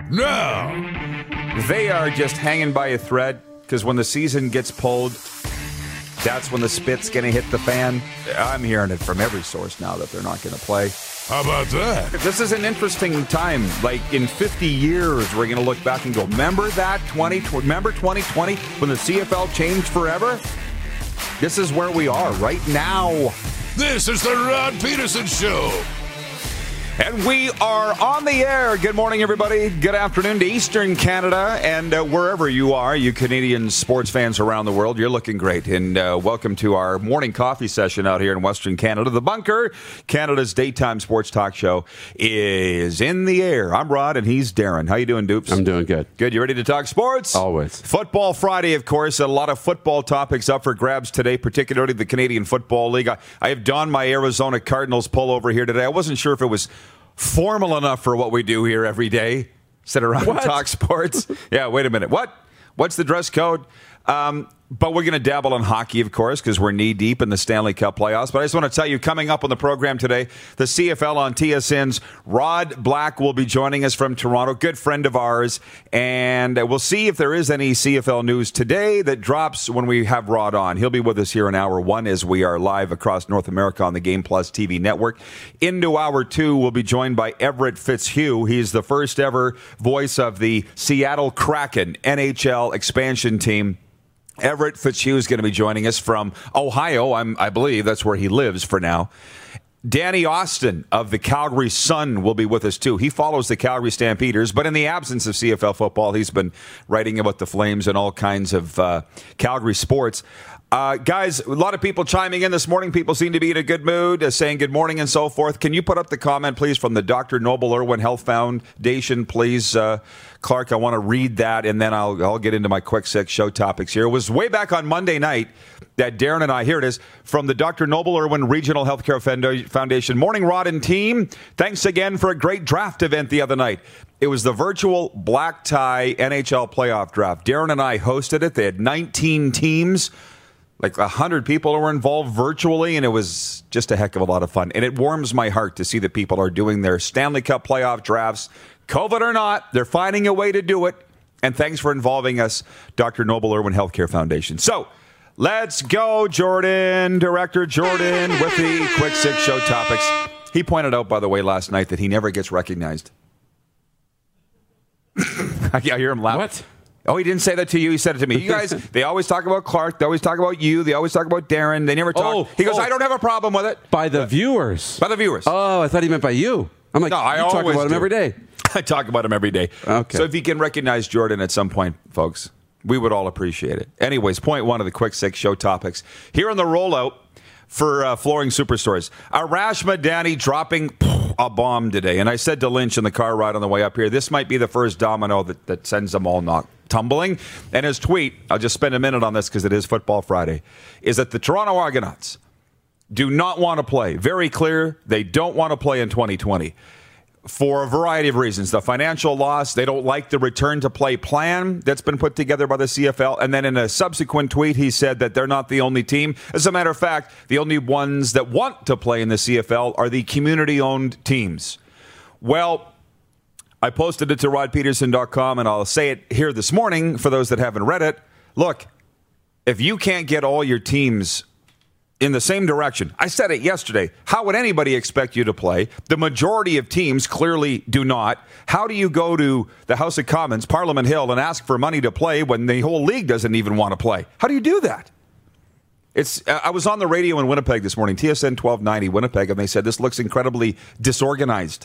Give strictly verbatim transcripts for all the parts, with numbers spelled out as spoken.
now. They are just hanging by a thread because when the season gets pulled, that's when the spit's going to hit the fan. I'm hearing it from every source now that they're not going to play. How about that? This is an interesting time. Like in fifty years, we're going to look back and go, remember that twenty? Remember twenty twenty when the C F L changed forever? This is where we are right now. This is the Rod Peterson Show. And we are on the air. Good morning, everybody. Good afternoon to Eastern Canada and uh, wherever you are, you Canadian sports fans around the world. You're looking great. And uh, welcome to our morning coffee session out here in Western Canada. The Bunker, Canada's daytime sports talk show, is in the air. I'm Rod, and he's Darren. How you doing, Dupes? I'm doing good. Good. You ready to talk sports? Always. Football Friday, of course. A lot of football topics up for grabs today, particularly the Canadian Football League. I, I have donned my Arizona Cardinals pullover here today. I wasn't sure if it was formal enough for what we do here every day. Sit around what? and talk sports. Yeah, wait a minute. What? What's the dress code? Um, but we're going to dabble in hockey, of course, because we're knee-deep in the Stanley Cup playoffs. But I just want to tell you, coming up on the program today, the C F L on T S N's Rod Black will be joining us from Toronto, good friend of ours. And we'll see if there is any C F L news today that drops when we have Rod on. He'll be with us here in hour one as we are live across North America on the Game Plus T V network. Into hour two, we'll be joined by Everett Fitzhugh. He's the first ever voice of the Seattle Kraken N H L expansion team. Everett Fitzhugh is going to be joining us from Ohio. I'm, I believe that's where he lives for now. Danny Austin of the Calgary Sun will be with us, too. He follows the Calgary Stampeders, but in the absence of C F L football, he's been writing about the Flames and all kinds of uh, Calgary sports. Uh, guys, a lot of people chiming in this morning. People seem to be in a good mood, uh, saying good morning and so forth. Can you put up the comment, please, from the Doctor Noble Irwin Health Foundation, please, uh, Clark? I want to read that, and then I'll, I'll get into my quick six show topics here. It was way back on Monday night that Darren and I, here it is, from the Doctor Noble Irwin Regional Healthcare Foundation. Morning, Rod and team. Thanks again for a great draft event the other night. It was the virtual black tie N H L playoff draft. Darren and I hosted it. They had nineteen teams. Like one hundred people were involved virtually, and it was just a heck of a lot of fun. And it warms my heart to see that people are doing their Stanley Cup playoff drafts. COVID or not, they're finding a way to do it. And thanks for involving us, Doctor Noble Irwin Healthcare Foundation. So, let's go, Jordan, Director Jordan, with the Quick Six Show topics. He pointed out, by the way, last night that he never gets recognized. I hear him laugh. What? Oh, he didn't say that to you. He said it to me. You guys, they always talk about Clark. They always talk about you. They always talk about Darren. They never talk. Oh, he goes, oh. I don't have a problem with it. By the viewers. By the viewers. Oh, I thought he meant by you. I'm like, No, I you talk always about him do. every day. I talk about him every day. Okay. So if you can recognize Jordan at some point, folks, we would all appreciate it. Anyways, point one of the Quick Six Show topics. Here on the rollout for uh, Flooring Superstores. Arash Madani dropping a bomb today. And I said to Lynch in the car ride on the way up here, this might be the first domino that, that sends them all knocked. tumbling. And his tweet, I'll just spend a minute on this because it is Football Friday, is that the Toronto Argonauts do not want to play. Very clear, they don't want to play in twenty twenty for a variety of reasons. The financial loss, they don't like the return to play plan that's been put together by the C F L. And then in a subsequent tweet, he said that they're not the only team. As a matter of fact, the only ones that want to play in the C F L are the community-owned teams. Well, I posted it to rod peterson dot com, and I'll say it here this morning for those that haven't read it. Look, if you can't get all your teams in the same direction, I said it yesterday, how would anybody expect you to play? The majority of teams clearly do not. How do you go to the House of Commons, Parliament Hill, and ask for money to play when the whole league doesn't even want to play? How do you do that? It's. I was on the radio in Winnipeg this morning, T S N twelve ninety Winnipeg, and they said this looks incredibly disorganized.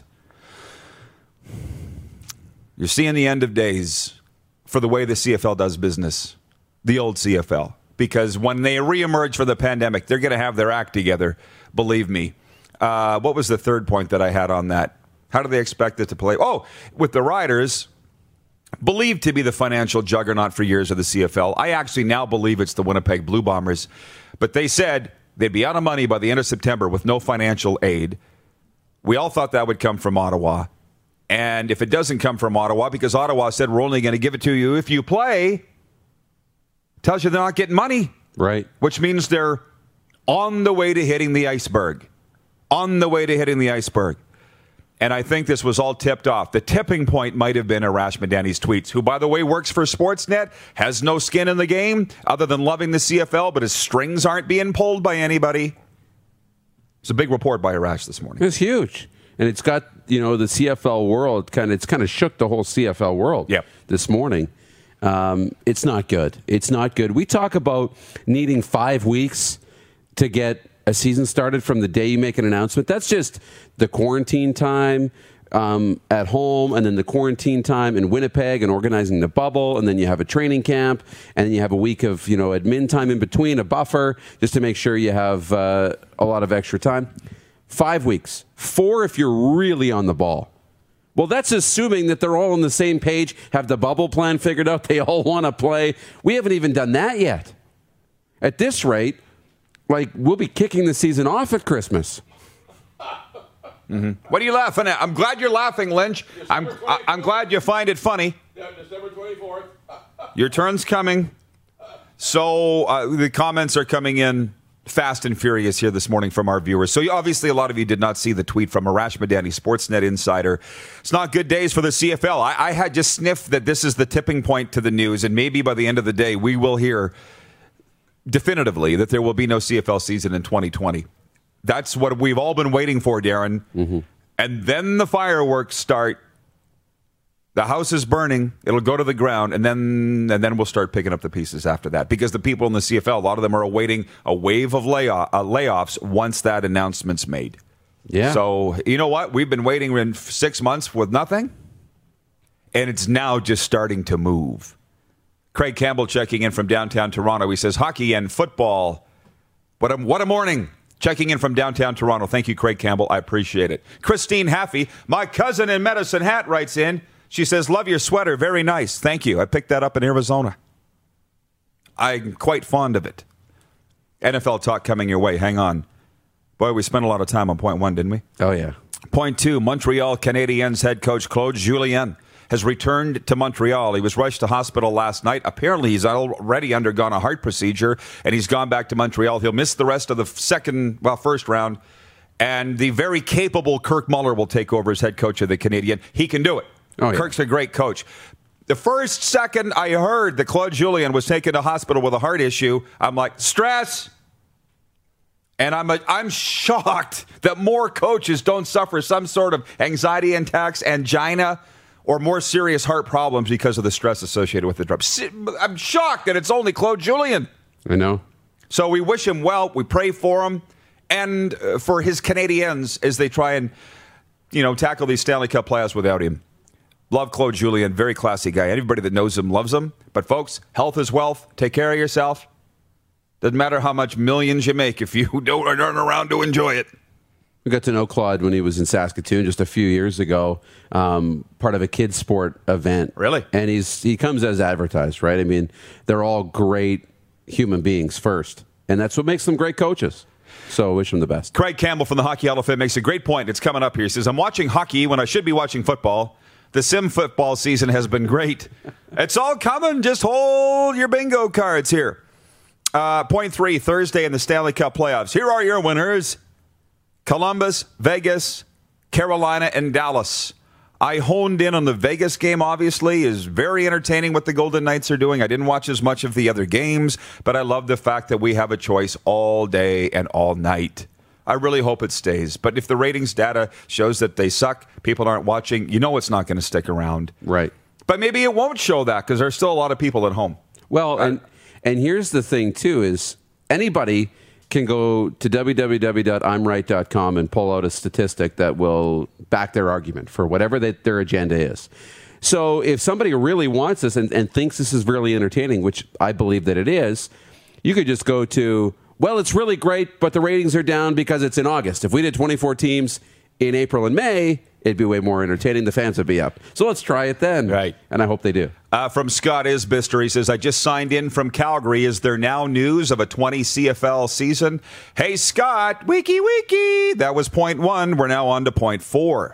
You're seeing the end of days for the way the C F L does business, the old C F L. Because when they reemerge for the pandemic, they're going to have their act together, believe me. Uh, what was the third point that I had on that? How do they expect it to play? Oh, with the Riders, believed to be the financial juggernaut for years of the C F L. I actually now believe it's the Winnipeg Blue Bombers. But they said they'd be out of money by the end of September with no financial aid. We all thought that would come from Ottawa. And if it doesn't come from Ottawa, because Ottawa said we're only going to give it to you if you play, tells you they're not getting money. Right. Which means they're on the way to hitting the iceberg. On the way to hitting the iceberg. And I think this was all tipped off. The tipping point might have been Arash Madani's tweets, who, by the way, works for Sportsnet, has no skin in the game other than loving the C F L, but his strings aren't being pulled by anybody. It's a big report by Arash this morning. It's huge. And it's got, you know, the C F L world kind of, it's kind of shook the whole C F L world yep. this morning. Um, it's not good. It's not good. We talk about needing five weeks to get a season started from the day you make an announcement. That's just the quarantine time um, at home, and then the quarantine time in Winnipeg and organizing the bubble, and then you have a training camp, and then you have a week of, you know, admin time in between, a buffer, just to make sure you have uh, a lot of extra time. Five weeks. Four if you're really on the ball. Well, that's assuming that they're all on the same page, have the bubble plan figured out, they all want to play. We haven't even done that yet. At this rate, like, we'll be kicking the season off at Christmas. Mm-hmm. What are you laughing at? I'm glad you're laughing, Lynch. I'm I, I'm glad you find it funny. Yeah, December twenty-fourth. Your turn's coming. So uh, the comments are coming in fast and furious here this morning from our viewers. So you, obviously a lot of you did not see the tweet from Arash Madani, Sportsnet Insider. It's not good days for the C F L. I, I had just sniffed that this is the tipping point to the news, and maybe by the end of the day we will hear definitively that there will be no C F L season in twenty twenty. That's what we've all been waiting for, Darren. Mm-hmm. And then the fireworks start. The house is burning. It'll go to the ground, and then and then we'll start picking up the pieces after that. Because the people in the C F L, a lot of them are awaiting a wave of layoff, uh, layoffs once that announcement's made. Yeah. So, you know what? We've been waiting in six months with nothing, and it's now just starting to move. Craig Campbell checking in from downtown Toronto. He says, hockey and football. What a, what a morning. Checking in from downtown Toronto. Thank you, Craig Campbell. I appreciate it. Christine Haffey, my cousin in Medicine Hat, writes in. She says, love your sweater. Very nice. Thank you. I picked that up in Arizona. I'm quite fond of it. N F L talk coming your way. Hang on. Boy, we spent a lot of time on point one, didn't we? Oh, yeah. Point two, Montreal Canadiens head coach Claude Julien has returned to Montreal. He was rushed to hospital last night. Apparently, he's already undergone a heart procedure, and he's gone back to Montreal. He'll miss the rest of the second, well, first round, and the very capable Kirk Muller will take over as head coach of the Canadian. He can do it. Oh, yeah. Kirk's a great coach. The first second I heard that Claude Julien was taken to hospital with a heart issue, I'm like, stress. And I'm a, I'm shocked that more coaches don't suffer some sort of anxiety attacks, angina, or more serious heart problems because of the stress associated with the drug. I'm shocked that it's only Claude Julien. I know. So we wish him well. We pray for him and for his Canadiens as they try and, you know, tackle these Stanley Cup playoffs without him. Love Claude Julien. Very classy guy. Anybody that knows him loves him. But, folks, health is wealth. Take care of yourself. Doesn't matter how much millions you make if you don't aren't around to enjoy it. We got to know Claude when he was in Saskatoon just a few years ago, um, part of a kids' sport event. Really? And he's he comes as advertised, right? I mean, they're all great human beings first, and that's what makes them great coaches. So I wish him the best. Craig Campbell from the Hockey Hall of Fame makes a great point. It's coming up here. He says, I'm watching hockey when I should be watching football. The sim football season has been great. It's all coming. Just hold your bingo cards here. Uh, point three, Thursday in the Stanley Cup playoffs. Here are your winners. Columbus, Vegas, Carolina, and Dallas. I honed in on the Vegas game, obviously. Is very entertaining what the Golden Knights are doing. I didn't watch as much of the other games, but I love the fact that we have a choice all day and all night. I really hope it stays. But if the ratings data shows that they suck, people aren't watching, you know it's not going to stick around. Right. But maybe it won't show that because there's still a lot of people at home. Well, and, and here's the thing, too, is anybody can go to w w w dot i'm right dot com and pull out a statistic that will back their argument for whatever they, their agenda is. So if somebody really wants this and, and thinks this is really entertaining, which I believe that it is, you could just go to, well, it's really great, but the ratings are down because it's in August. If we did twenty-four teams in April and May, it'd be way more entertaining. The fans would be up. So let's try it then. Right. And I hope they do. Uh, from Scott Isbister, he says, I just signed in from Calgary. Is there now news of a twenty C F L season? Hey, Scott, wiki wiki. That was point one. We're now on to point four.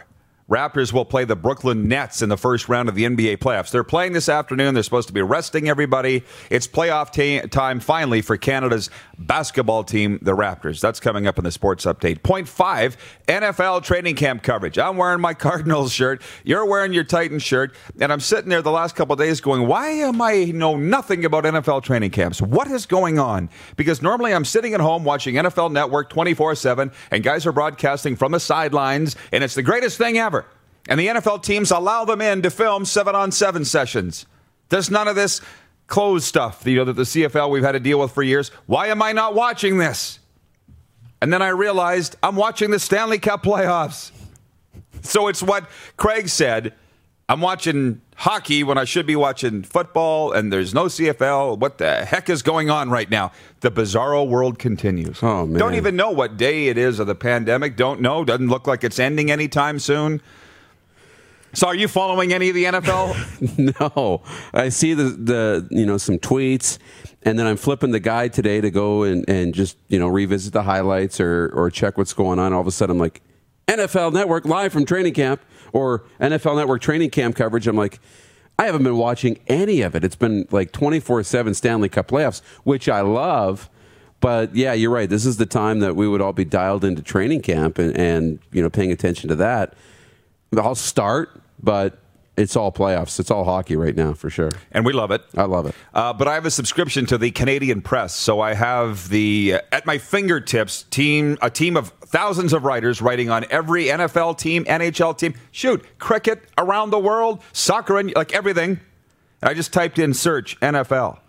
Raptors will play the Brooklyn Nets in the first round of the N B A playoffs. They're playing this afternoon. They're supposed to be resting everybody. It's playoff ta- time finally for Canada's basketball team, the Raptors. That's coming up in the Sports Update. Point five, N F L training camp coverage. I'm wearing my Cardinals shirt. You're wearing your Titans shirt. And I'm sitting there the last couple of days going, why am I know nothing about N F L training camps? What is going on? Because normally I'm sitting at home watching N F L Network twenty-four seven, and guys are broadcasting from the sidelines, and it's the greatest thing ever. And the N F L teams allow them in to film seven-on-seven sessions. There's none of this closed stuff, you know, that the C F L we've had to deal with for years. Why am I not watching this? And then I realized I'm watching the Stanley Cup playoffs. So it's what Craig said. I'm watching hockey when I should be watching football, and there's no C F L. What the heck is going on right now? The bizarro world continues. Oh, man. Don't even know what day it is of the pandemic. Don't know. Doesn't look like it's ending anytime soon. So are you following any of the N F L? No. I see the, the, you know, some tweets, and then I'm flipping the guide today to go and, and just, you know, revisit the highlights or, or check what's going on. All of a sudden, I'm like, N F L Network live from training camp, or N F L Network training camp coverage. I'm like, I haven't been watching any of it. It's been like twenty-four seven Stanley Cup playoffs, which I love. But yeah, you're right. This is the time that we would all be dialed into training camp and, and you know, paying attention to that. I'll start, but it's all playoffs. It's all hockey right now, for sure. And we love it. I love it. Uh, but I have a subscription to the Canadian Press, so I have the, uh, at my fingertips, team a team of thousands of writers writing on every N F L team, N H L team, shoot, cricket around the world, soccer, and like everything. I just typed in search N F L.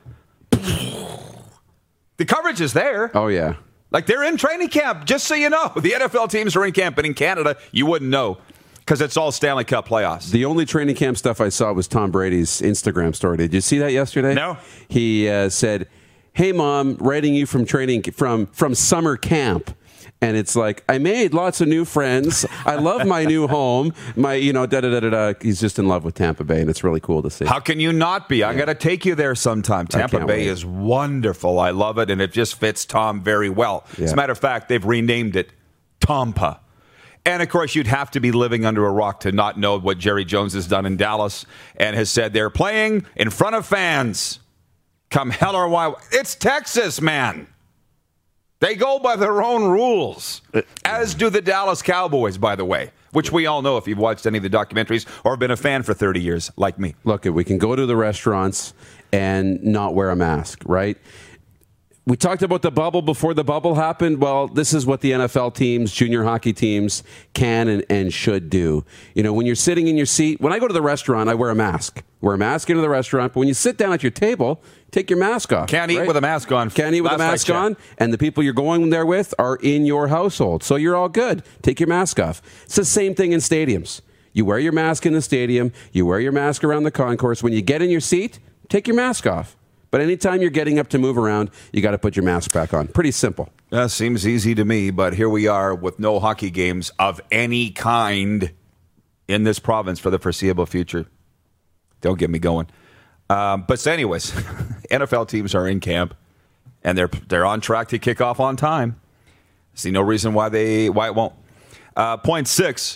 The coverage is there. Oh, yeah. Like, they're in training camp, just so you know. The N F L teams are in camp, but in Canada, you wouldn't know. Because it's all Stanley Cup playoffs. The only training camp stuff I saw was Tom Brady's Instagram story. Did you see that yesterday? No. He uh, said, "Hey, Mom, writing you from training from from summer camp." And it's like, I made lots of new friends. I love my new home. My, you know, da da da da da. He's just in love with Tampa Bay, and it's really cool to see. How can you not be? I'm Yeah. going to take you there sometime. Tampa Bay wait. is wonderful. I love it, and it just fits Tom very well. Yeah. As a matter of fact, they've renamed it Tompa. And, of course, you'd have to be living under a rock to not know what Jerry Jones has done in Dallas and has said they're playing in front of fans. Come hell or high. It's Texas, man. They go by their own rules, as do the Dallas Cowboys, by the way, which we all know if you've watched any of the documentaries or been a fan for thirty years, like me. Look, we can go to the restaurants and not wear a mask, right? We talked about the bubble before the bubble happened. Well, this is what the N F L teams, junior hockey teams can and, and should do. You know, when you're sitting in your seat, when I go to the restaurant, I wear a mask. Wear a mask into the restaurant. But when you sit down at your table, take your mask off. Can't eat right? with a mask on. Can't eat with Last a I mask checked. on. And the people you're going there with are in your household. So you're all good. Take your mask off. It's the same thing in stadiums. You wear your mask in the stadium. You wear your mask around the concourse. When you get in your seat, take your mask off. But anytime you're getting up to move around, you got to put your mask back on. Pretty simple. That seems easy to me, but here we are with no hockey games of any kind in this province for the foreseeable future. Don't get me going. Um, but so anyways, N F L teams are in camp, and they're they're on track to kick off on time. See no reason why they why it won't. Uh, point six,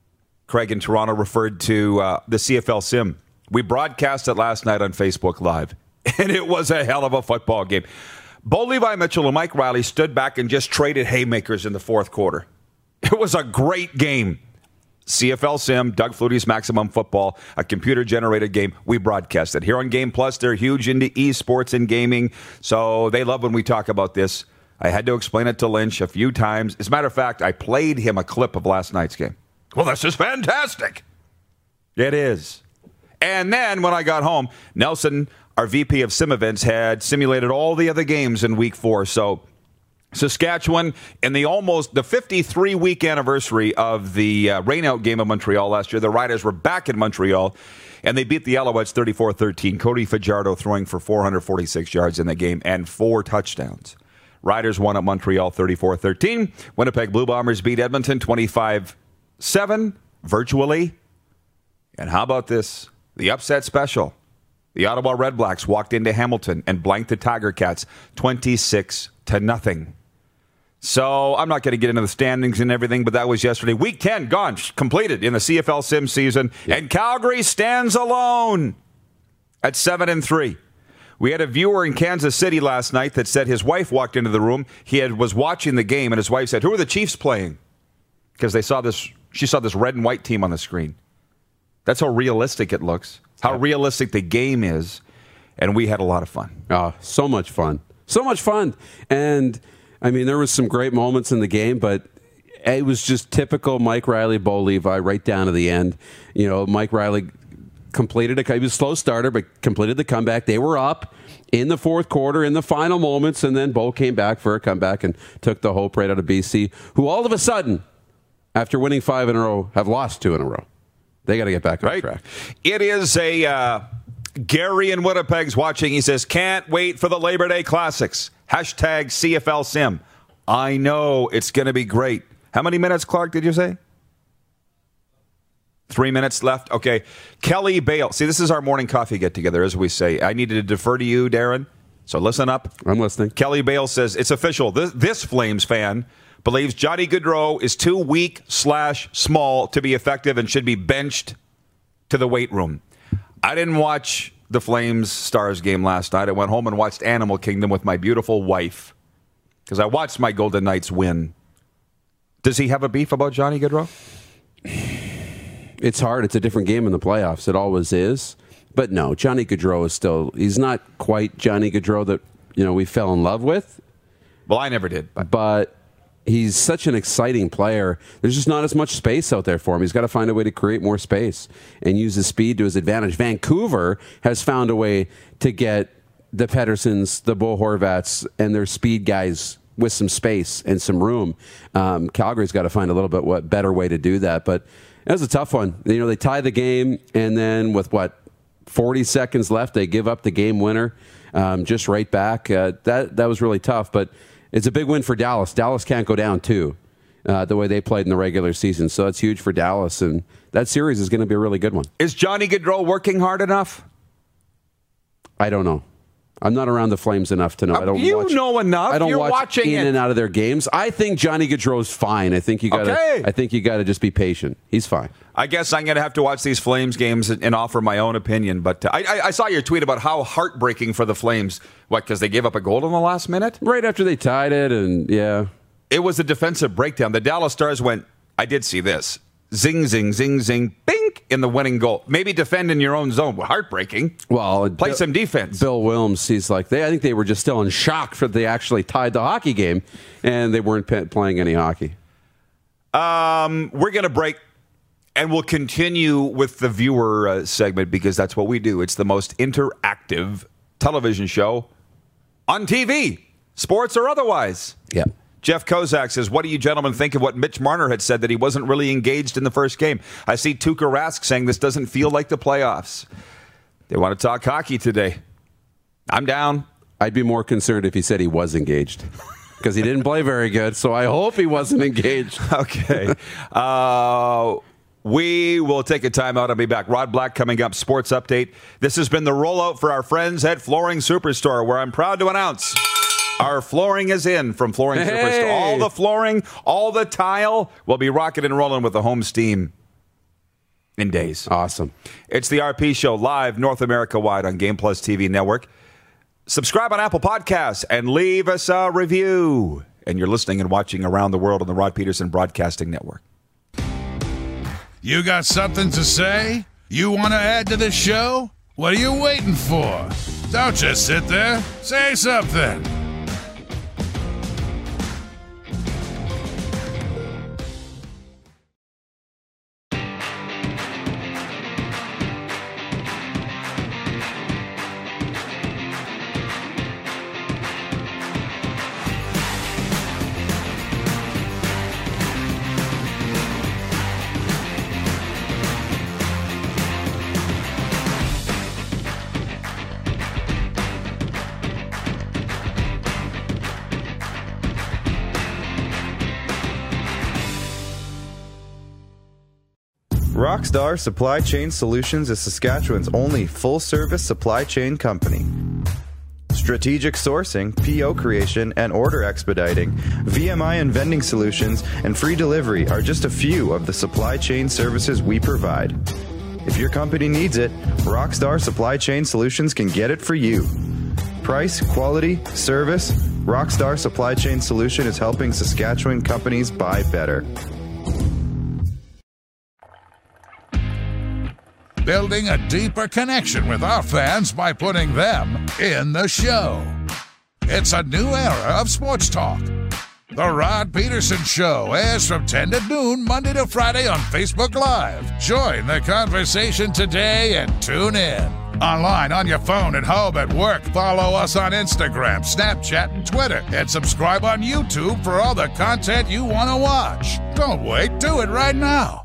Craig in Toronto referred to uh, the C F L Sim. We broadcast it last night on Facebook Live. And it was a hell of a football game. Bo Levi Mitchell and Mike Riley stood back and just traded haymakers in the fourth quarter. It was a great game. C F L Sim, Doug Flutie's Maximum Football, a computer-generated game. We broadcast it. Here on Game Plus, they're huge into esports and gaming, so they love when we talk about this. I had to explain it to Lynch a few times. As a matter of fact, I played him a clip of last night's game. Well, this is fantastic. It is. And then when I got home, Nelson, our V P of Sim Events, had simulated all the other games in week four. So Saskatchewan, in the almost the fifty-three week anniversary of the uh, rainout game of Montreal last year, the Riders were back in Montreal, and they beat the Alouettes thirty-four thirteen. Cody Fajardo throwing for four hundred forty-six yards in the game and four touchdowns. Riders won at Montreal thirty-four thirteen. Winnipeg Blue Bombers beat Edmonton twenty-five seven, virtually. And how about this? The upset special. The Ottawa Red Blacks walked into Hamilton and blanked the Tiger Cats twenty-six to nothing. So I'm not going to get into the standings and everything, but that was yesterday. Week ten, gone, completed in the C F L Sim season. Yeah. And Calgary stands alone at seven and three. We had a viewer in Kansas City last night that said his wife walked into the room. He had, was watching the game, and his wife said, "Who are the Chiefs playing?" Because they saw this, she saw this red and white team on the screen. That's how realistic it looks, how yeah. realistic the game is. And we had a lot of fun. Oh, so much fun. So much fun. And, I mean, there was some great moments in the game, but it was just typical Mike Riley, Bo Levi, right down to the end. You know, Mike Riley completed a, he was a slow starter, but completed the comeback. They were up in the fourth quarter, in the final moments, and then Bo came back for a comeback and took the hope right out of B C, who all of a sudden, after winning five in a row, have lost two in a row. They got to get back on right. track. It is a... Uh Gary in Winnipeg's watching. He says, "Can't wait for the Labor Day Classics. Hashtag C F L Sim." I know it's going to be great. How many minutes, Clark, did you say? Three minutes left. Okay. Kelly Bale. See, this is our morning coffee get-together, as we say. I needed to defer to you, Darren, so listen up. I'm listening. Kelly Bale says, "It's official. This, this Flames fan believes Johnny Gaudreau is too weak slash small to be effective and should be benched to the weight room." I didn't watch the Flames Stars game last night. I went home and watched Animal Kingdom with my beautiful wife because I watched my Golden Knights win. Does he have a beef about Johnny Gaudreau? It's hard. It's a different game in the playoffs. It always is. But no, Johnny Gaudreau is still, he's not quite Johnny Gaudreau that, you know, we fell in love with. Well, I never did. But, but he's such an exciting player. There's just not as much space out there for him. He's got to find a way to create more space and use his speed to his advantage. Vancouver has found a way to get the Petterssons, the Bo Horvats, and their speed guys with some space and some room. Um, Calgary's got to find a little bit what better way to do that. But that was a tough one. You know, they tie the game, and then with, what, forty seconds left, they give up the game winner um, just right back. Uh, that, that was really tough, but it's a big win for Dallas. Dallas can't go down, too, uh, the way they played in the regular season. So that's huge for Dallas, and that series is going to be a really good one. Is Johnny Gaudreau working hard enough? I don't know. I'm not around the Flames enough to know. Uh, I don't you watch, know enough. I don't You're watch watching in it. and out of their games. I think Johnny Gaudreau's fine. I think you got to. Okay. I think you got to just be patient. He's fine. I guess I'm going to have to watch these Flames games and offer my own opinion. But uh, I, I, I saw your tweet about how heartbreaking for the Flames. What, because they gave up a goal in the last minute? Right after they tied it, and yeah. It was a defensive breakdown. The Dallas Stars went, I did see this. Zing, zing, zing, zing, bink, in the winning goal. Maybe defend in your own zone. Heartbreaking. Well, play Bill, some defense. Bill Wilms, he's like, they. I think they were just still in shock for they actually tied the hockey game, and they weren't pe- playing any hockey. Um, we're going to break, and we'll continue with the viewer uh, segment because that's what we do. It's the most interactive television show on T V, sports or otherwise. Yeah. Jeff Kozak says, "What do you gentlemen think of what Mitch Marner had said that he wasn't really engaged in the first game?" I see Tuukka Rask saying this doesn't feel like the playoffs. They want to talk hockey today. I'm down. I'd be more concerned if he said he was engaged because he didn't play very good, so I hope he wasn't engaged. Okay. uh, we will take a timeout. I'll be back. Rod Black coming up, sports update. This has been the rollout for our friends at Flooring Superstore, where I'm proud to announce our flooring is in from Flooring Hey. Superstore. All the flooring, all the tile will be rocking and rolling with the home steam in days. Awesome. It's the R P Show live North America wide on Game Plus T V Network. Subscribe on Apple Podcasts and leave us a review. And you're listening and watching around the world on the Rod Peterson Broadcasting Network. You got something to say? You want to add to the show? What are you waiting for? Don't just sit there. Say something. Rockstar Supply Chain Solutions is Saskatchewan's only full-service supply chain company. strategic sourcing, P O creation, and order expediting, V M I and vending solutions, and free delivery are just a few of the supply chain services we provide. If your company needs it, Rockstar Supply Chain Solutions can get it for you. Price, quality, service, Rockstar Supply Chain Solution is helping Saskatchewan companies buy better. Building a deeper connection with our fans by putting them in the show. It's a new era of sports talk. The Rod Peterson Show airs from ten to noon, Monday to Friday on Facebook Live. Join the conversation today and tune in. Online, on your phone, at home, at work. Follow us on Instagram, Snapchat, and Twitter. And subscribe on YouTube for all the content you want to watch. Don't wait. Do it right now.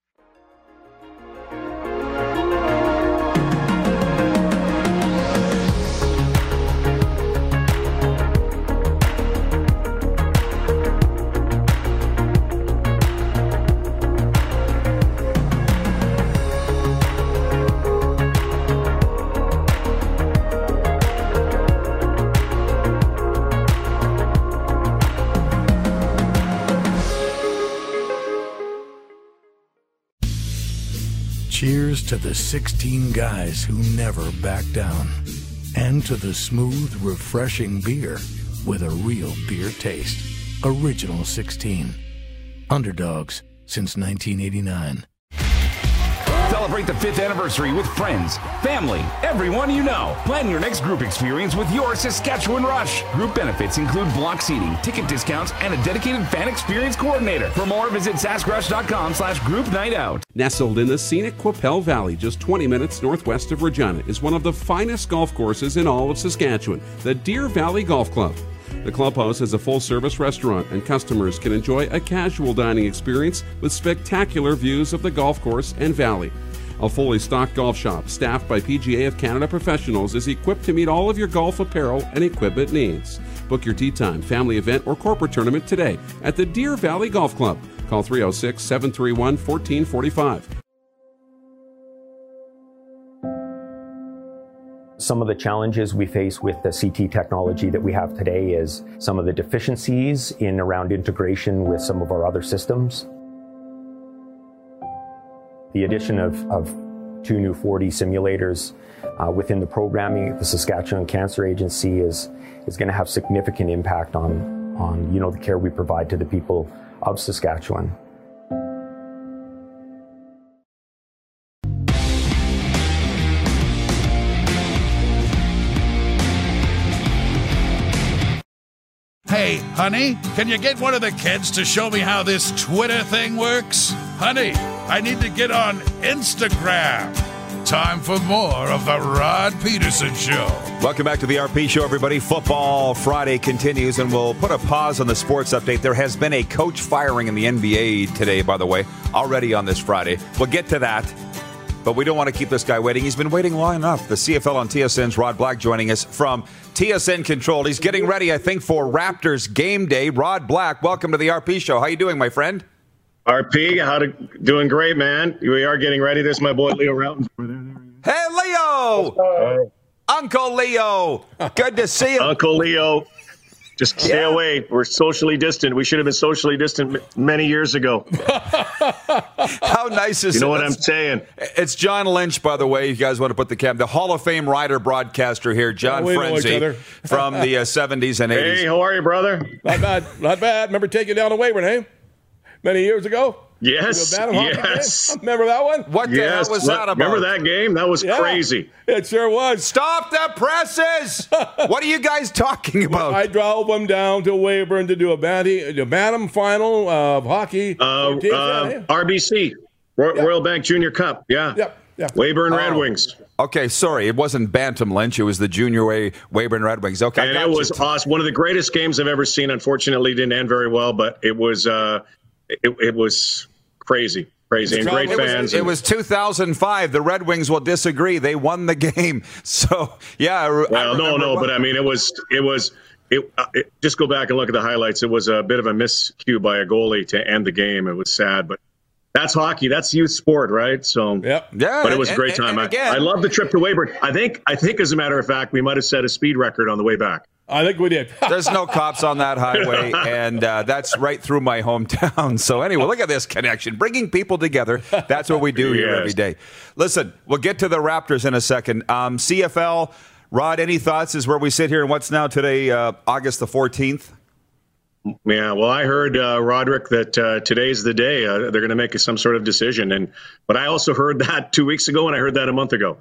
Cheers to the sixteen guys who never back down. And to the smooth, refreshing beer with a real beer taste. Original sixteen. Underdogs since nineteen eighty-nine. Celebrate the fifth anniversary with friends, family, everyone you know. Plan your next group experience with your Saskatchewan Rush. Group benefits include block seating, ticket discounts, and a dedicated fan experience coordinator. For more, visit saskrush.com slash group night out. Nestled in the scenic Qu'Appelle Valley, just twenty minutes northwest of Regina, is one of the finest golf courses in all of Saskatchewan, the Deer Valley Golf Club. The clubhouse has a full-service restaurant, and customers can enjoy a casual dining experience with spectacular views of the golf course and valley. A fully stocked golf shop, staffed by P G A of Canada professionals, is equipped to meet all of your golf apparel and equipment needs. Book your tee time, family event, or corporate tournament today at the Deer Valley Golf Club. Call three oh six, seven three one, one four four five. Some of the challenges we face with the C T technology that we have today is some of the deficiencies in around integration with some of our other systems. The addition of, of two new four D simulators uh, within the programming at the Saskatchewan Cancer Agency is is going to have significant impact on, on you know, the care we provide to the people of Saskatchewan. Hey, honey, can you get one of the kids to show me how this Twitter thing works? Honey, I need to get on Instagram. Time for more of the Rod Peterson Show. Welcome back to the R P Show, everybody. Football Friday continues, and we'll put a pause on the sports update. There has been a coach firing in the N B A today, by the way, already on this Friday. We'll get to that, but we don't want to keep this guy waiting. He's been waiting long enough. The C F L on T S N's Rod Black joining us from T S N Control. He's getting ready, I think, for Raptors game day. Rod Black, welcome to the R P Show. How you doing, my friend? R P, how to, doing great, man. We are getting ready. There's my boy Leo Routon. Hey, Leo! Uncle Leo! Good to see you. Uncle Leo. Just stay yeah. away. We're socially distant. We should have been socially distant many years ago. How nice is it? You know what I'm saying? It's John Lynch, by the way. You guys want to put the cam. The Hall of Fame rider broadcaster here, John yeah, Frenzy, from the uh, seventies and eighties. Hey, how are you, brother? Not bad. Not bad. Remember taking down a Weyburn, hey? Many years ago? Yes. Yes. Remember that one? What the yes. hell was that about? Remember that game? That was yeah, crazy. It sure was. Stop the presses! What are you guys talking about? I drove them down to Weyburn to do a banty, a Bantam final of hockey. Uh, uh, R B C, Royal, yeah. Royal Bank Junior Cup. Yeah. Yep. Yeah. Weyburn oh. Red Wings. Okay, sorry. It wasn't Bantam Lynch. It was the Junior Way Weyburn Red Wings. Okay. And it was awesome. One of the greatest games I've ever seen. Unfortunately, didn't end very well, but it was uh, it, it was crazy. Crazy and great it fans. Was, it was two thousand five. The Red Wings will disagree. They won the game. So, yeah. I, well, I no, no, what, but I mean, it was, it was, it, it. Just go back and look at the highlights. It was a bit of a miscue by a goalie to end the game. It was sad, but That's hockey. That's youth sport, right? So, yep. yeah. But it was and, a great and, time. and I, I love the trip to Weyburn. I think, I think, as a matter of fact, we might have set a speed record on the way back. I think we did. There's no cops on that highway, and uh, that's right through my hometown. So anyway, look at this connection, bringing people together. That's what we do here Yes. every day. Listen, we'll get to the Raptors in a second. Um, C F L, Rod, any thoughts as where we sit here and what's now today, uh, August the fourteenth? Yeah, well, I heard, uh, Roderick, that uh, today's the day. Uh, they're going to make some sort of decision. And But I also heard that two weeks ago, and I heard that a month ago.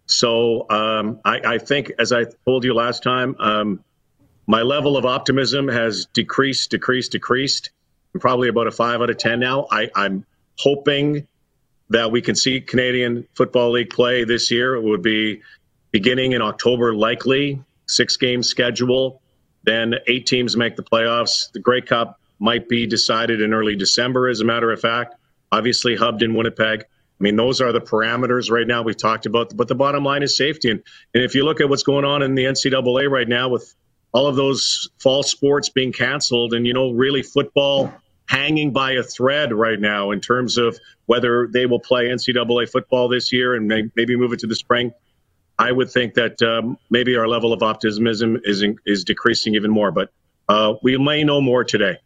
So um, I, I think, as I told you last time, um, my level of optimism has decreased, decreased, decreased. I'm probably about a five out of ten now. I, I'm hoping that we can see Canadian Football League play this year. It would be beginning in October, likely, six-game schedule. Then eight teams make the playoffs. The Grey Cup might be decided in early December, as a matter of fact. Obviously, hubbed in Winnipeg. I mean, those are the parameters right now we've talked about. But the bottom line is safety. And, and if you look at what's going on in the N C double A right now with all of those fall sports being canceled and, you know, really football hanging by a thread right now in terms of whether they will play N C double A football this year and may, maybe move it to the spring, I would think that um, maybe our level of optimism is in, is decreasing even more. But uh, we may know more today.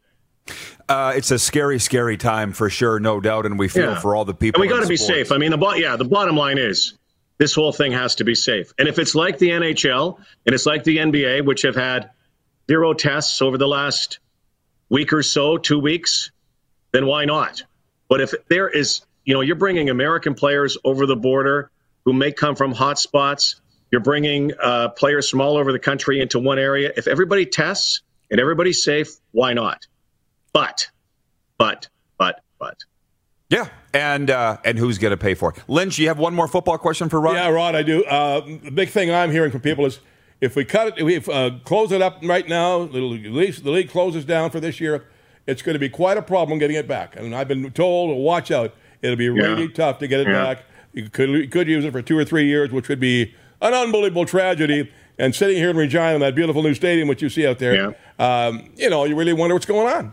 Uh, it's a scary, scary time for sure, no doubt, and we feel Yeah. for all the people. And we got to in be sports. safe. I mean, the bo- yeah, the bottom line is this whole thing has to be safe. And if it's like the N H L and it's like the N B A, which have had zero tests over the last week or so, two weeks, then why not? But if there is, you know, you're bringing American players over the border who may come from hot spots, you're bringing uh, players from all over the country into one area. If everybody tests and everybody's safe, why not? But, but, but, but. Yeah, and uh, and who's going to pay for it? Lynch, you have one more football question for Rod? Yeah, Rod, I do. Uh, the big thing I'm hearing from people is if we cut it, if we uh, close it up right now, the league, the league closes down for this year, it's going to be quite a problem getting it back. And I've been told, watch out, it'll be really Yeah. tough to get it Yeah. back. You could, you could use it for two or three years, which would be an unbelievable tragedy. And sitting here in Regina, in that beautiful new stadium, which you see out there, Yeah. um, you know, you really wonder what's going on.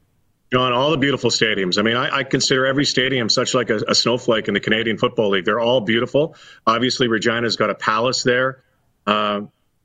John, all the beautiful stadiums. I mean, I, I consider every stadium such like a, a snowflake in the Canadian Football League. They're all beautiful. Obviously, Regina's got a palace there. Uh,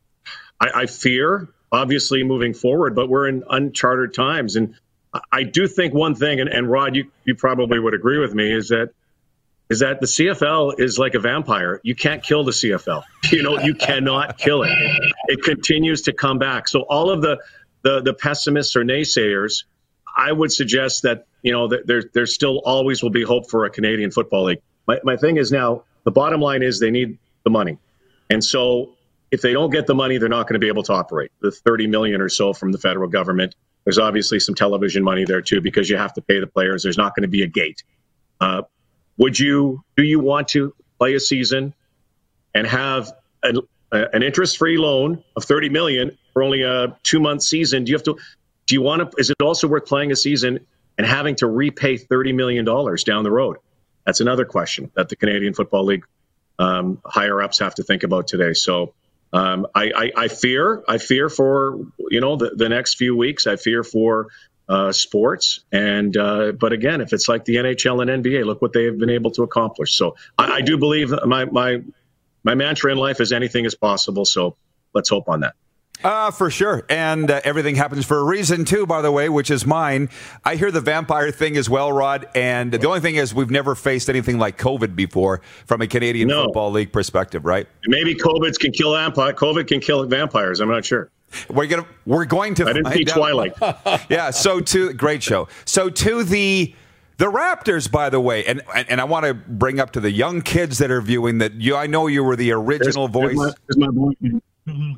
I, I fear, obviously, moving forward, but we're in uncharted times. And I, I do think one thing, and, and Rod, you, you probably would agree with me, is that is that the C F L is like a vampire. You can't kill the C F L. You know, you cannot kill it. It continues to come back. So all of the the, the pessimists or naysayers, I would suggest that, you know, that there, there still always will be hope for a Canadian Football League. My, my thing is now, the bottom line is they need the money. And so if they don't get the money, they're not going to be able to operate. The thirty million dollars or so from the federal government. There's obviously some television money there, too, because you have to pay the players. There's not going to be a gate. Uh, would you, do you want to play a season and have a, a, an interest-free loan of thirty million dollars for only a two-month season? Do you have to... Do you want to? Is it also worth playing a season and having to repay thirty million dollars down the road? That's another question that the Canadian Football League um, higher ups have to think about today. So um, I, I, I fear, I fear for you know the, the next few weeks. I fear for uh, sports, and uh, but again, if it's like the N H L and N B A, look what they have been able to accomplish. So I, I do believe my my my mantra in life is anything is possible. So let's hope on that. Uh, for sure. And uh, everything happens for a reason, too, by the way, which is mine. I hear the vampire thing as well, Rod. And the only thing is we've never faced anything like COVID before from a Canadian No. Football League perspective, right? Maybe COVID can kill vampire. COVID can kill vampires. I'm not sure. We're gonna we're going to I didn't find see out. Twilight. Yeah, so to great show. So to the the Raptors, by the way, and and I want to bring up to the young kids that are viewing that you I know you were the original There's- voice. there's my- there's my boy.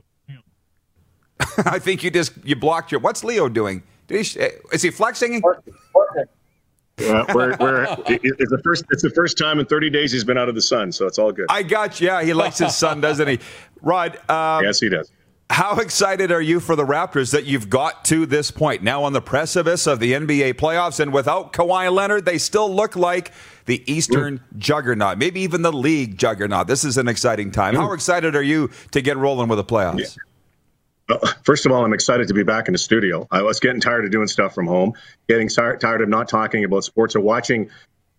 I think you just you blocked your. What's Leo doing? Did he, is he flexing? Yeah, we're, we're, it's the first. It's the first time in thirty days he's been out of the sun, so it's all good. I got you. Yeah, he likes his son, doesn't he? Rod, um, yes, he does. how excited are you for the Raptors that you've got to this point? Now on the precipice of the N B A playoffs, and without Kawhi Leonard, they still look like the Eastern mm. juggernaut, maybe even the league juggernaut. This is an exciting time. Mm. How excited are you to get rolling with the playoffs? Yeah. Uh, first of all, I'm excited to be back in the studio. I was getting tired of doing stuff from home, getting tired, tired of not talking about sports or watching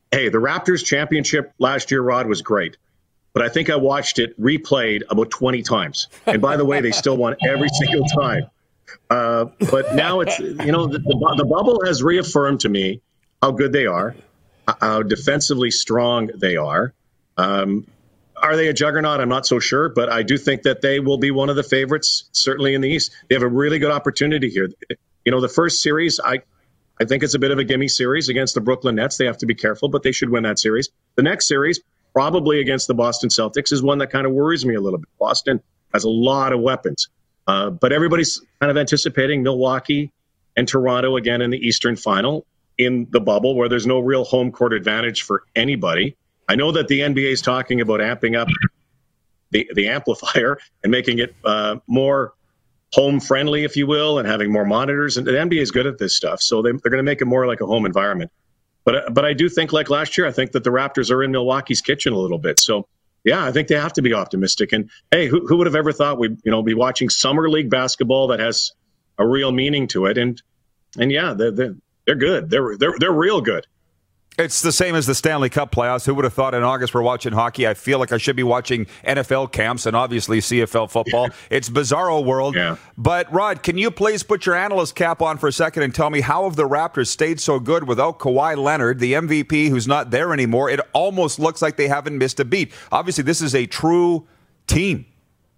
hey, the Raptors championship last year, Rod, was great. But I think I watched it replayed about twenty times. And by the way, they still won every single time. Uh, but now it's, you know, the, the, the bubble has reaffirmed to me how good they are, how defensively strong they are. Um, are they a juggernaut? I'm not so sure, but I do think that they will be one of the favorites, certainly in the East. They have a really good opportunity here. You know, the first series, I, I think it's a bit of a gimme series against the Brooklyn Nets. They have to be careful, but they should win that series. The next series, probably against the Boston Celtics, is one that kind of worries me a little bit. Boston has a lot of weapons, uh, but everybody's kind of anticipating Milwaukee and Toronto again in the Eastern Final in the bubble, where there's no real home court advantage for anybody. I know that the N B A is talking about amping up the, the amplifier and making it uh, more home-friendly, if you will, and having more monitors. And the N B A is good at this stuff, so they, they're going to make it more like a home environment. But but I do think, like last year, I think that the Raptors are in Milwaukee's kitchen a little bit. So, yeah, I think they have to be optimistic. And, hey, who, who would have ever thought we'd you know, be watching Summer League basketball that has a real meaning to it? And, and yeah, they're, they're, they're good. They're, they're, they're real good. It's the same as the Stanley Cup playoffs. Who would have thought in August we're watching hockey? I feel like I should be watching N F L camps and obviously C F L football. It's bizarro world. Yeah. But, Rod, can you please put your analyst cap on for a second and tell me how have the Raptors stayed so good without Kawhi Leonard, the M V P who's not there anymore? It almost looks like they haven't missed a beat. Obviously, this is a true team.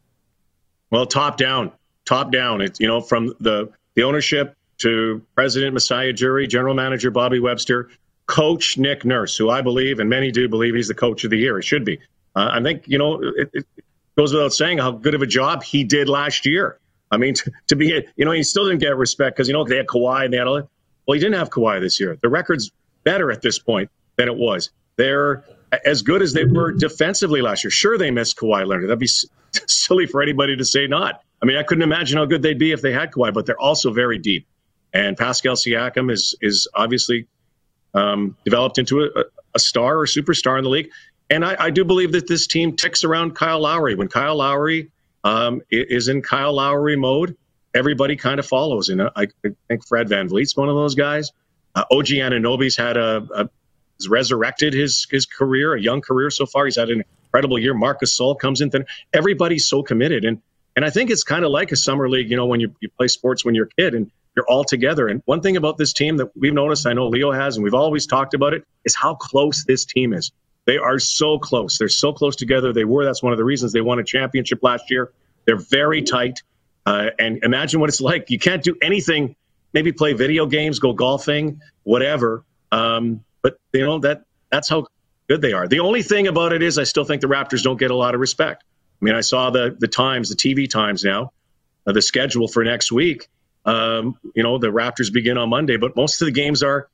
Well, top down. Top down. It's, you know, from the, the ownership to President Masai Ujiri, General Manager Bobby Webster, Coach Nick Nurse, who I believe, and many do believe, he's the coach of the year. He should be. Uh, I think, you know, it, it goes without saying how good of a job he did last year. I mean, to, to be, you know, he still didn't get respect because, you know, they had Kawhi and they had all that. Well, he didn't have Kawhi this year. The record's better at this point than it was. They're as good as they were defensively last year. Sure, they missed Kawhi Leonard. That'd be s- silly for anybody to say not. I mean, I couldn't imagine how good they'd be if they had Kawhi, but they're also very deep. And Pascal Siakam is is obviously Um, developed into a, a star or superstar in the league. And I, I do believe that this team ticks around Kyle Lowry. When Kyle Lowry um, is in Kyle Lowry mode, everybody kind of follows. And I, I think Fred VanVleet's one of those guys. Uh, O G Anunoby's had a, a has resurrected his his career, a young career so far. He's had an incredible year. Marcus Sol comes in. Everybody's so committed. And and I think it's kind of like a summer league, you know, when you, you play sports when you're a kid and you're all together. And one thing about this team that we've noticed, I know Leo has, and we've always talked about it, is how close this team is. They are so close. They're so close together. They were. That's one of the reasons they won a championship last year. They're very tight. Uh, and imagine what it's like. You can't do anything, maybe play video games, go golfing, whatever. Um, but, you know, that that's how good they are. The only thing about it is I still think the Raptors don't get a lot of respect. I mean, I saw the the times, the T V times now, uh, the schedule for next week. Um, you know, the Raptors begin on Monday, but most of the games are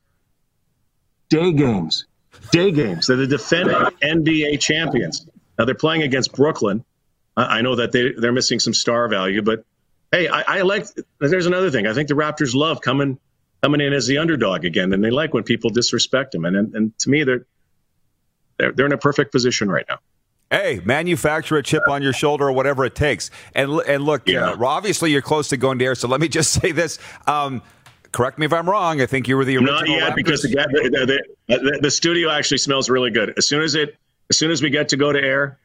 day games. Day games. They're the defending N B A champions. Now they're playing against Brooklyn. I, I know that they, they're missing some star value, but hey, I, I like, there's another thing. I think the Raptors love coming coming in as the underdog again, and they like when people disrespect them. And and, and to me, they're, they're they're in a perfect position right now. Hey, manufacture a chip on your shoulder or whatever it takes. And and look, Yeah. uh, obviously you're close to going to air, so let me just say this. Um, correct me if I'm wrong. I think you were the original Not yet, Raptors. because the, the, the, the, the studio actually smells really good. As soon as it, as soon as we get to go to air,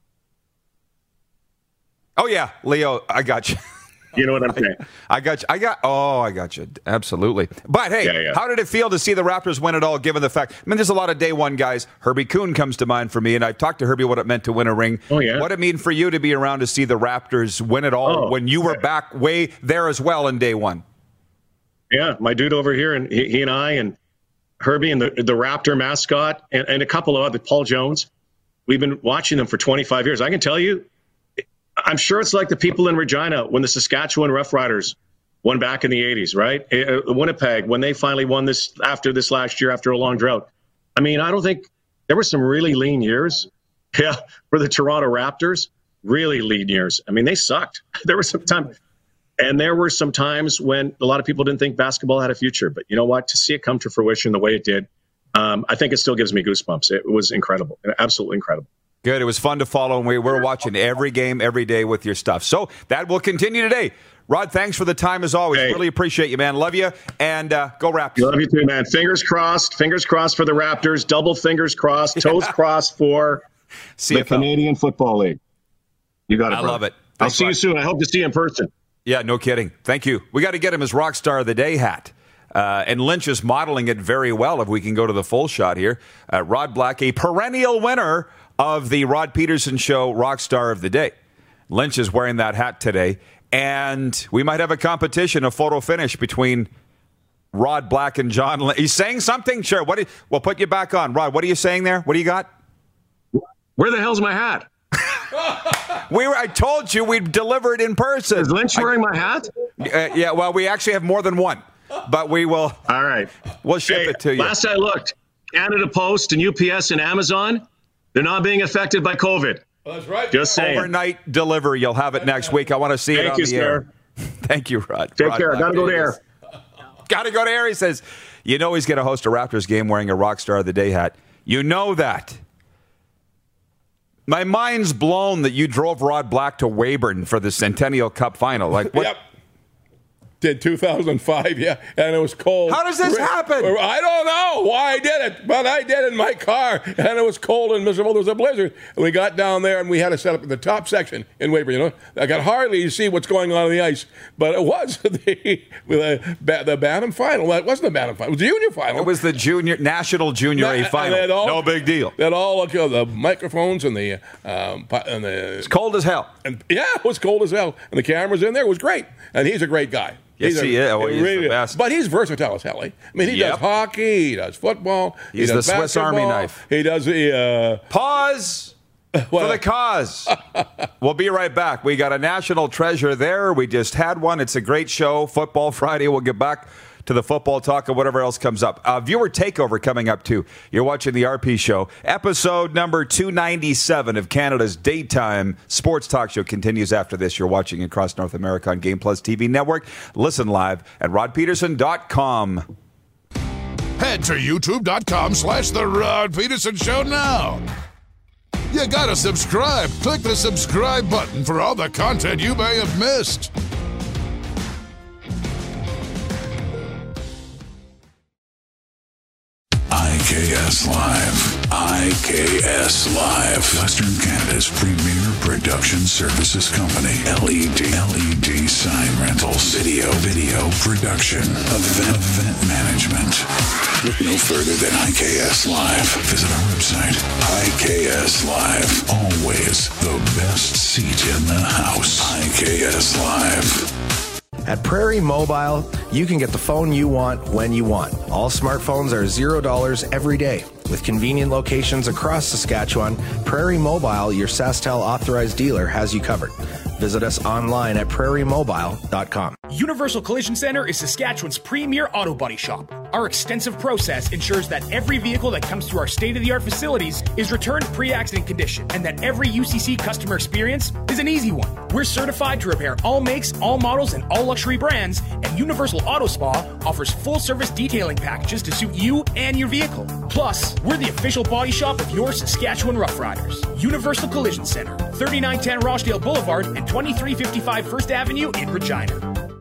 Oh, yeah, Leo, I got you. you know what I'm saying. I got you. I got. Oh, I got you. Absolutely. But hey, Yeah, yeah. how did it feel to see the Raptors win it all? Given the fact, I mean, there's a lot of day one guys. Herbie Kuhn comes to mind for me, and I've talked to Herbie what it meant to win a ring. Oh, yeah. What it mean for you to be around to see the Raptors win it all Oh, when you were yeah. back way there as well in day one. Yeah, my dude over here, and he, he and I and Herbie and the the Raptor mascot and, and a couple of other, Paul Jones. We've been watching them for twenty-five years. I can tell you, I'm sure it's like the people in Regina when the Saskatchewan Roughriders won back in the eighties, right? Uh, Winnipeg, when they finally won this after this last year, after a long drought. I mean, I don't think there were some really lean years. Yeah, for the Toronto Raptors, really lean years. I mean, they sucked. There was some time, and there were some times when a lot of people didn't think basketball had a future. But you know what? To see it come to fruition the way it did, um, I think it still gives me goosebumps. It was incredible, absolutely incredible. Good. It was fun to follow, and we were watching every game, every day with your stuff. So that will continue today. Rod, thanks for the time as always. Hey. Really appreciate you, man. Love you, and uh, go Raptors. Love you too, man. Fingers crossed. Fingers crossed for the Raptors. Double fingers crossed. Toes crossed for C F L. The Canadian Football League. You got it, I bro. love it. Thanks, I'll see Rod. you soon. I hope to see you in person. Yeah, no kidding. Thank you. We got to get him his Rock Star of the Day hat. Uh, and Lynch is modeling it very well if we can go to the full shot here. Uh, Rod Black, a perennial winner of the Rod Peterson Show Rock Star of the Day. Lynch is wearing that hat today. And we might have a competition, a photo finish between Rod Black and John Lynch. He's saying something? Sure. What? You, we'll put you back on. Rod, what are you saying there? What do you got? Where the hell's my hat? we were. I told you we'd deliver it in person. Is Lynch wearing I, my hat? Uh, yeah, well, we actually have more than one. But we will. All right. We'll ship hey, it to you. Last I looked, Canada Post and U P S and Amazon, they're not being affected by COVID. That's right. Just saying. Overnight delivery. You'll have it next week. I want to see Thank it on you, the sir. air. Thank you, Rod. Take Rod care. Black. Gotta go to air. Gotta go to air, he says. You know he's going to host a Raptors game wearing a Rock Star of the Day hat. You know that. My mind's blown that you drove Rod Black to Weyburn for the Centennial Cup final. Like what? Yep. Did two thousand five, yeah, and it was cold. How does this happen? I don't know why I did it, but I did it in my car, and it was cold and miserable. There was a blizzard, and we got down there, and we had to set up in the top section in Weyburn. You know, I could hardly see what's going on on the ice, but it was the the, the Bantam final. Well, it wasn't the Bantam final; it was the junior final. It was the junior national junior A final. All, no big deal. They had all you know, the microphones and the um, and the. It's cold as hell. And yeah, it was cold as hell, and the cameras in there. It was great, and he's a great guy. Yes, he's a, he is. Oh, he's really, the best. But he's versatile as hell. Eh? I mean, he Yep. does hockey, he does football, He's he does the Swiss basketball, Army knife. He does the uh, Pause for well, the cause. We'll be right back. We got a national treasure there. We just had one. It's a great show. Football Friday. We'll get back to the football talk and whatever else comes up. Uh, viewer takeover coming up, too. You're watching the R P Show. Episode number two ninety-seven of Canada's daytime sports talk show continues after this. You're watching across North America on Game Plus T V Network. Listen live at rod peterson dot com. Head to youtube.com slash The Rod Peterson Show now. You gotta subscribe. Click the subscribe button for all the content you may have missed. I K S Live. I K S Live. Western Canada's premier production services company. L E D. L E D sign rentals. Video. Video production. Event. Event management. Look no further than I K S Live. Visit our website. I K S Live. Always the best seat in the house. I K S Live. At Prairie Mobile, you can get the phone you want when you want. All smartphones are zero dollars every day. With convenient locations across Saskatchewan, Prairie Mobile, your SaskTel authorized dealer, has you covered. Visit us online at prairie mobile dot com. Universal Collision Center is Saskatchewan's premier auto body shop. Our extensive process ensures that every vehicle that comes through our state-of-the-art facilities is returned pre-accident condition, and that every U C C customer experience is an easy one. We're certified to repair all makes, all models, and all luxury brands, and Universal Auto Spa offers full-service detailing packages to suit you and your vehicle. Plus, we're the official body shop of your Saskatchewan Rough Riders. Universal Collision Center, thirty-nine ten Rochdale Boulevard and twenty-three fifty-five First Avenue in Regina.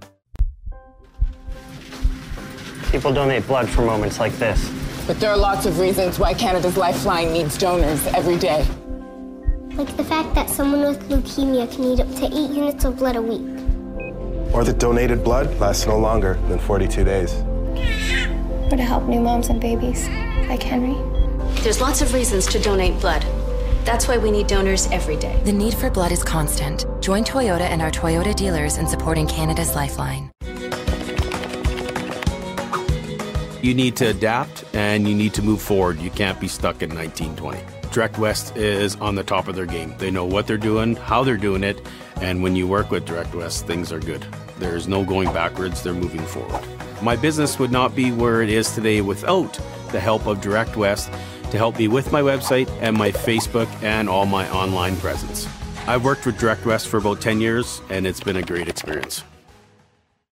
People donate blood for moments like this. But there are lots of reasons why Canada's Lifeline needs donors every day. Like the fact that someone with leukemia can need up to eight units of blood a week. Or that donated blood lasts no longer than forty-two days. Or to help new moms and babies, like Henry. There's lots of reasons to donate blood. That's why we need donors every day. The need for blood is constant. Join Toyota and our Toyota dealers in supporting Canada's Lifeline. You need to adapt and you need to move forward. You can't be stuck in nineteen twenty. Direct West is on the top of their game. They know what they're doing, how they're doing it, and when you work with Direct West, things are good. There's no going backwards, they're moving forward. My business would not be where it is today without the help of Direct West to help me with my website and my Facebook and all my online presence. I've worked with Direct West for about ten years, and it's been a great experience.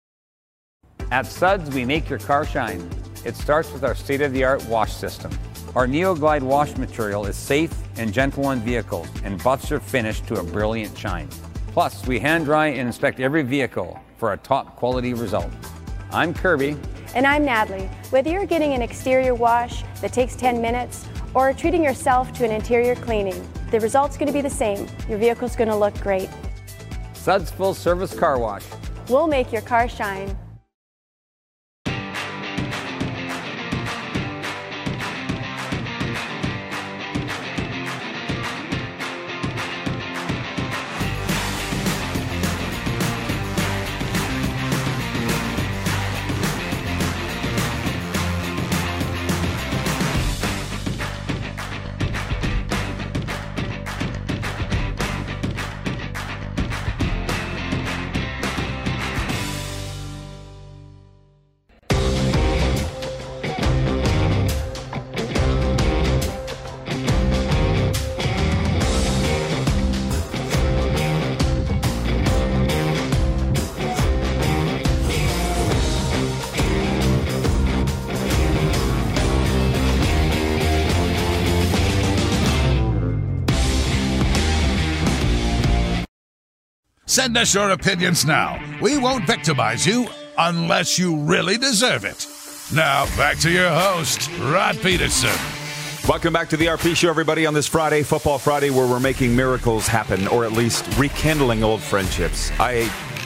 At Suds, we make your car shine. It starts with our state-of-the-art wash system. Our NeoGlide wash material is safe and gentle on vehicles, and butts are finished to a brilliant shine. Plus, we hand dry and inspect every vehicle for a top quality result. I'm Kirby. And I'm Natalie. Whether you're getting an exterior wash that takes ten minutes or treating yourself to an interior cleaning, the result's going to be the same. Your vehicle's going to look great. Suds Full Service Car Wash. We'll make your car shine. Send us your opinions now. We won't victimize you unless you really deserve it. Now, back to your host, Rod Peterson. Welcome back to the R P Show, everybody, on this Friday, Football Friday, where we're making miracles happen, or at least rekindling old friendships. I,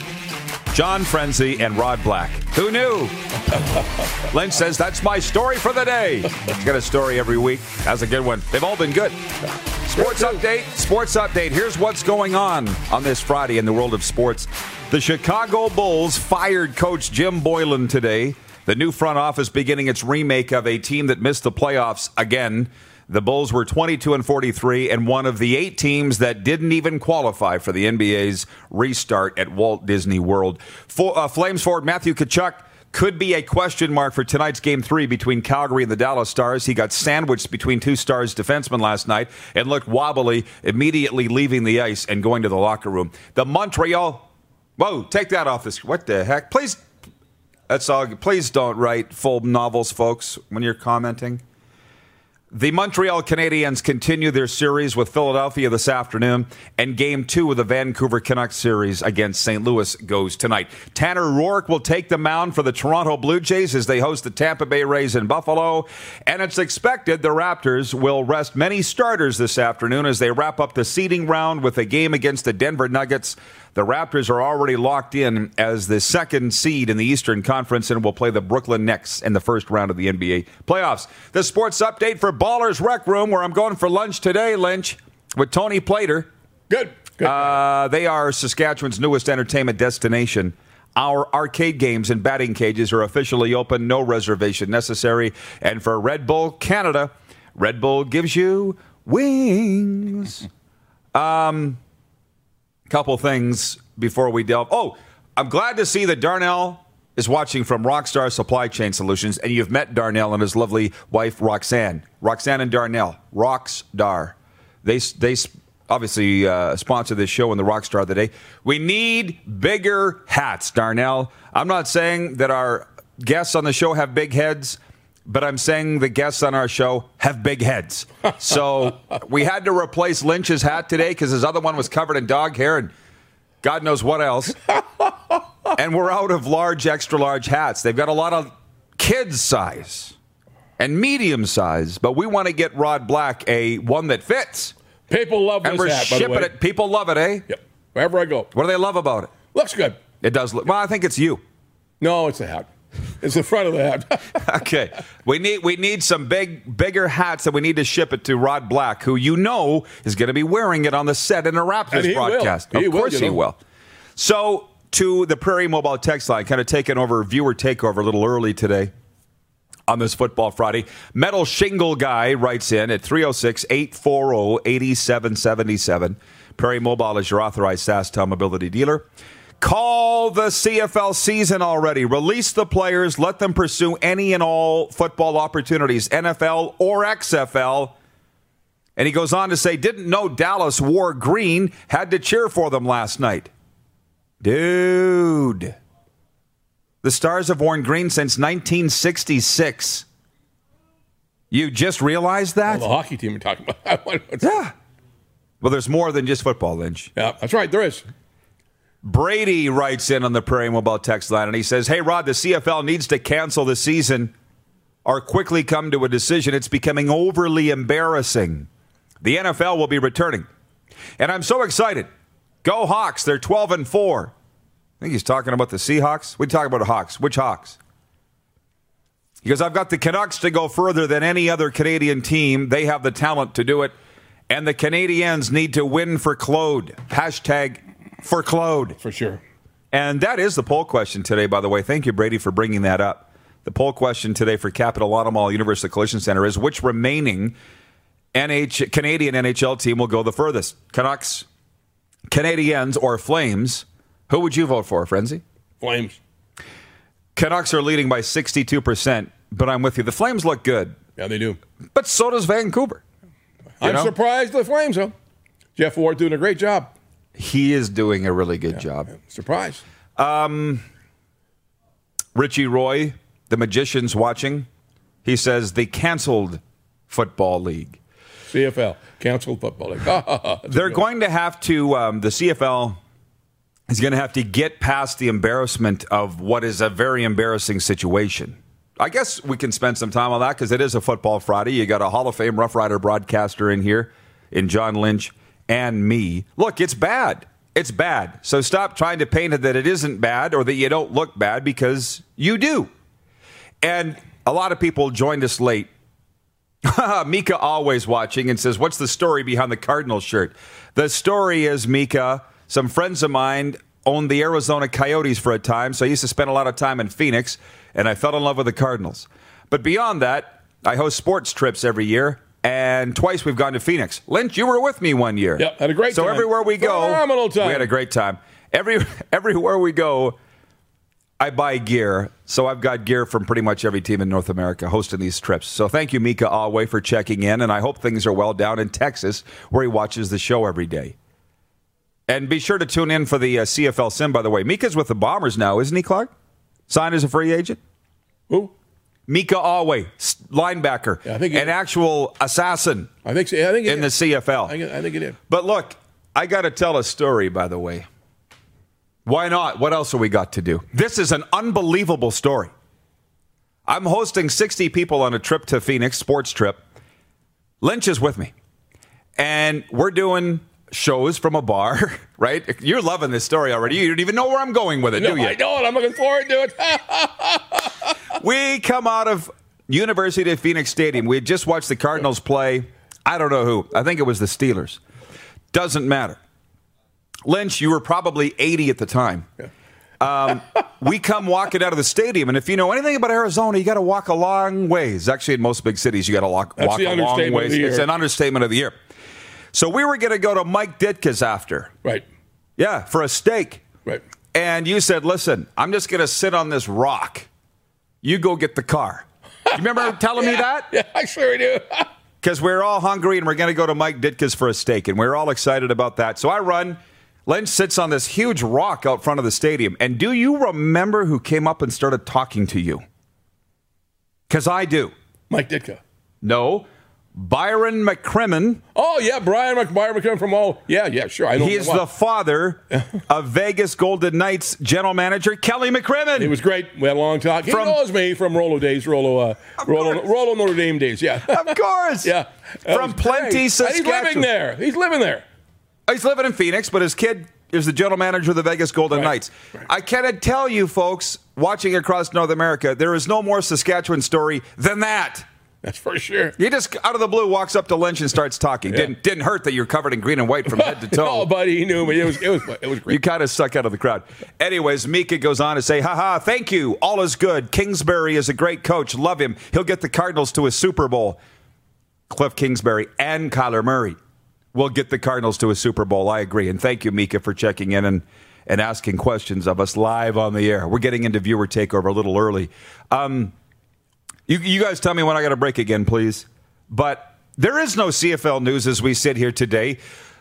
John Frenzy and Rod Black. Who knew? Lynch says, that's my story for the day. He's got a story every week. That's a good one. They've all been good. Sports update, sports update. Here's what's going on on this Friday in the world of sports. The Chicago Bulls fired coach Jim Boylan today. The new front office beginning its remake of a team that missed the playoffs again. The Bulls were twenty-two and forty-three and one of the eight teams that didn't even qualify for the N B A's restart at Walt Disney World. For, uh, Flames forward Matthew Tkachuk could be a question mark for tonight's Game three between Calgary and the Dallas Stars. He got sandwiched between two Stars defensemen last night and looked wobbly, immediately leaving the ice and going to the locker room. The Montreal... Whoa, take that off this... What the heck? Please... That's all. Please don't write full novels, folks, when you're commenting. The Montreal Canadiens continue their series with Philadelphia this afternoon, and Game two of the Vancouver Canucks series against Saint Louis goes tonight. Tanner Rourke will take the mound for the Toronto Blue Jays as they host the Tampa Bay Rays in Buffalo, and it's expected the Raptors will rest many starters this afternoon as they wrap up the seeding round with a game against the Denver Nuggets. The Raptors are already locked in as the second seed in the Eastern Conference and will play the Brooklyn Nets in the first round of the N B A playoffs. The sports update for Ballers Rec Room, where I'm going for lunch today, Lynch, with Tony Plater. Good. Good. Uh, they are Saskatchewan's newest entertainment destination. Our arcade games and batting cages are officially open. No reservation necessary. And for Red Bull Canada, Red Bull gives you wings. Um... Couple things before we delve. Oh, I'm glad to see that Darnell is watching from Rockstar Supply Chain Solutions, and you've met Darnell and his lovely wife, Roxanne. Roxanne and Darnell, Rockstar. They they obviously uh, sponsor this show in the Rockstar of the Day. We need bigger hats, Darnell. I'm not saying that our guests on the show have big heads, but I'm saying the guests on our show have big heads. So we had to replace Lynch's hat today because his other one was covered in dog hair and God knows what else. And we're out of large, extra large hats. They've got a lot of kids size and medium size, but we want to get Rod Black a one that fits. People love this and we're hat, by the shipping way. it. People love it, eh? Yep. Wherever I go. What do they love about it? Looks good. It does look. Well, I think it's you. No, it's the hat. It's the front of the hat. Okay. We need we need some big bigger hats that we need to ship it to Rod Black, who you know is going to be wearing it on the set in a Raptors broadcast. Will. He of course will, you know. he will. So to the Prairie Mobile text line, kind of taking over viewer takeover a little early today on this Football Friday. Metal Shingle Guy writes in at three oh six, eight four oh, eight seven seven seven. Prairie Mobile is your authorized SaskTel mobility dealer. Call the C F L season already. Release the players. Let them pursue any and all football opportunities, N F L or X F L. And he goes on to say, didn't know Dallas wore green. Had to cheer for them last night. Dude. The Stars have worn green since nineteen sixty-six. You just realized that? Well, the hockey team we're talking about. Yeah. Well, there's more than just football, Lynch. Yeah, that's right. There is. Brady writes in on the Prairie Mobile text line, and he says, hey, Rod, the C F L needs to cancel the season or quickly come to a decision. It's becoming overly embarrassing. The N F L will be returning. And I'm so excited. Go Hawks. They're twelve and four. I think he's talking about the Seahawks. We talk about the Hawks. Which Hawks? Because I've got the Canucks to go further than any other Canadian team. They have the talent to do it. And the Canadiens need to win for Claude. Hashtag for Claude. For sure. And that is the poll question today, by the way. Thank you, Brady, for bringing that up. The poll question today for Capital Auto Mall Universal Collision Center is which remaining N H Canadian N H L team will go the furthest? Canucks, Canadiens, or Flames? Who would you vote for, Frenzy? Flames. Canucks are leading by sixty-two percent, but I'm with you. The Flames look good. Yeah, they do. But so does Vancouver. I'm know? surprised the Flames, though. Jeff Ward doing a great job. He is doing a really good yeah, job. Yeah, surprised. Um, Richie Roy, the magician's watching. He says the canceled football league. C F L, canceled football league. They're going to have to, um, the C F L is going to have to get past the embarrassment of what is a very embarrassing situation. I guess we can spend some time on that because it is a Football Friday. You got a Hall of Fame Rough Rider broadcaster in here, in John Lynch and me. Look, it's bad. It's bad. So stop trying to paint it that it isn't bad or that you don't look bad because you do. And a lot of people joined us late. Mika always watching and says, what's the story behind the Cardinals shirt? The story is, Mika, some friends of mine owned the Arizona Coyotes for a time, so I used to spend a lot of time in Phoenix, and I fell in love with the Cardinals. But beyond that, I host sports trips every year, and twice we've gone to Phoenix. Lynch, you were with me one year. Yep, had a great so time. So everywhere we go, phenomenal time. We had a great time. Every everywhere we go, I buy gear. So I've got gear from pretty much every team in North America hosting these trips. So thank you, Mika Alway, for checking in, and I hope things are well down in Texas, where he watches the show every day. And be sure to tune in for the uh, C F L Sim, by the way. Mika's with the Bombers now, isn't he, Clark? Signed as a free agent? Who? Mika Alway, linebacker, yeah, I think an actual assassin I think so. yeah, I think in is. the C F L. I think, I think it is. But look, I got to tell a story, by the way. Why not? What else have we got to do? This is an unbelievable story. I'm hosting sixty people on a trip to Phoenix, sports trip. Lynch is with me. And we're doing shows from a bar, right? You're loving this story already. You don't even know where I'm going with it, no, do you? I know it. I'm looking forward to it. We come out of University of Phoenix Stadium. We had just watched the Cardinals play. I don't know who. I think it was the Steelers. Doesn't matter. Lynch, you were probably eighty at the time. Yeah. Um, we come walking out of the stadium, and if you know anything about Arizona, you got to walk a long ways. Actually, in most big cities, you got to walk, walk a long ways. It's an understatement of the year. So we were going to go to Mike Ditka's after. Right. Yeah, for a steak. Right. And you said, listen, I'm just going to sit on this rock. You go get the car. You remember telling yeah, me that? Yeah, I sure do. Because we're all hungry, and we're going to go to Mike Ditka's for a steak, and we're all excited about that. So I run. Lynch sits on this huge rock out front of the stadium. And do you remember who came up and started talking to you? Because I do. Mike Ditka. No. Byron McCrimmon. Oh, yeah, Brian Mc, Byron McCrimmon from all. Yeah, yeah, sure. I know. He's the father of Vegas Golden Knights general manager Kelly McCrimmon. He was great. We had a long talk. He from, knows me from Rolo days, Rolo, uh, Rolo, Rolo Notre Dame days. Yeah. Of course. Yeah. From Plenty, Saskatchewan. He's living there. He's living there. He's living in Phoenix, but his kid is the general manager of the Vegas Golden right. Knights. Right. I cannot tell you, folks, watching across North America, there is no more Saskatchewan story than that. That's for sure. He just, out of the blue, walks up to Lynch and starts talking. Yeah. Didn't didn't hurt that you're covered in green and white from head to toe. No, buddy, he knew me. It was, it was, it was great. You kind of stuck out of the crowd. Anyways, Mika goes on to say, haha, thank you. All is good. Kingsbury is a great coach. Love him. He'll get the Cardinals to a Super Bowl. Cliff Kingsbury and Kyler Murray will get the Cardinals to a Super Bowl. I agree. And thank you, Mika, for checking in and, and asking questions of us live on the air. We're getting into viewer takeover a little early. Um, you, you guys tell me when I got to break again, please. But there is no C F L news as we sit here today.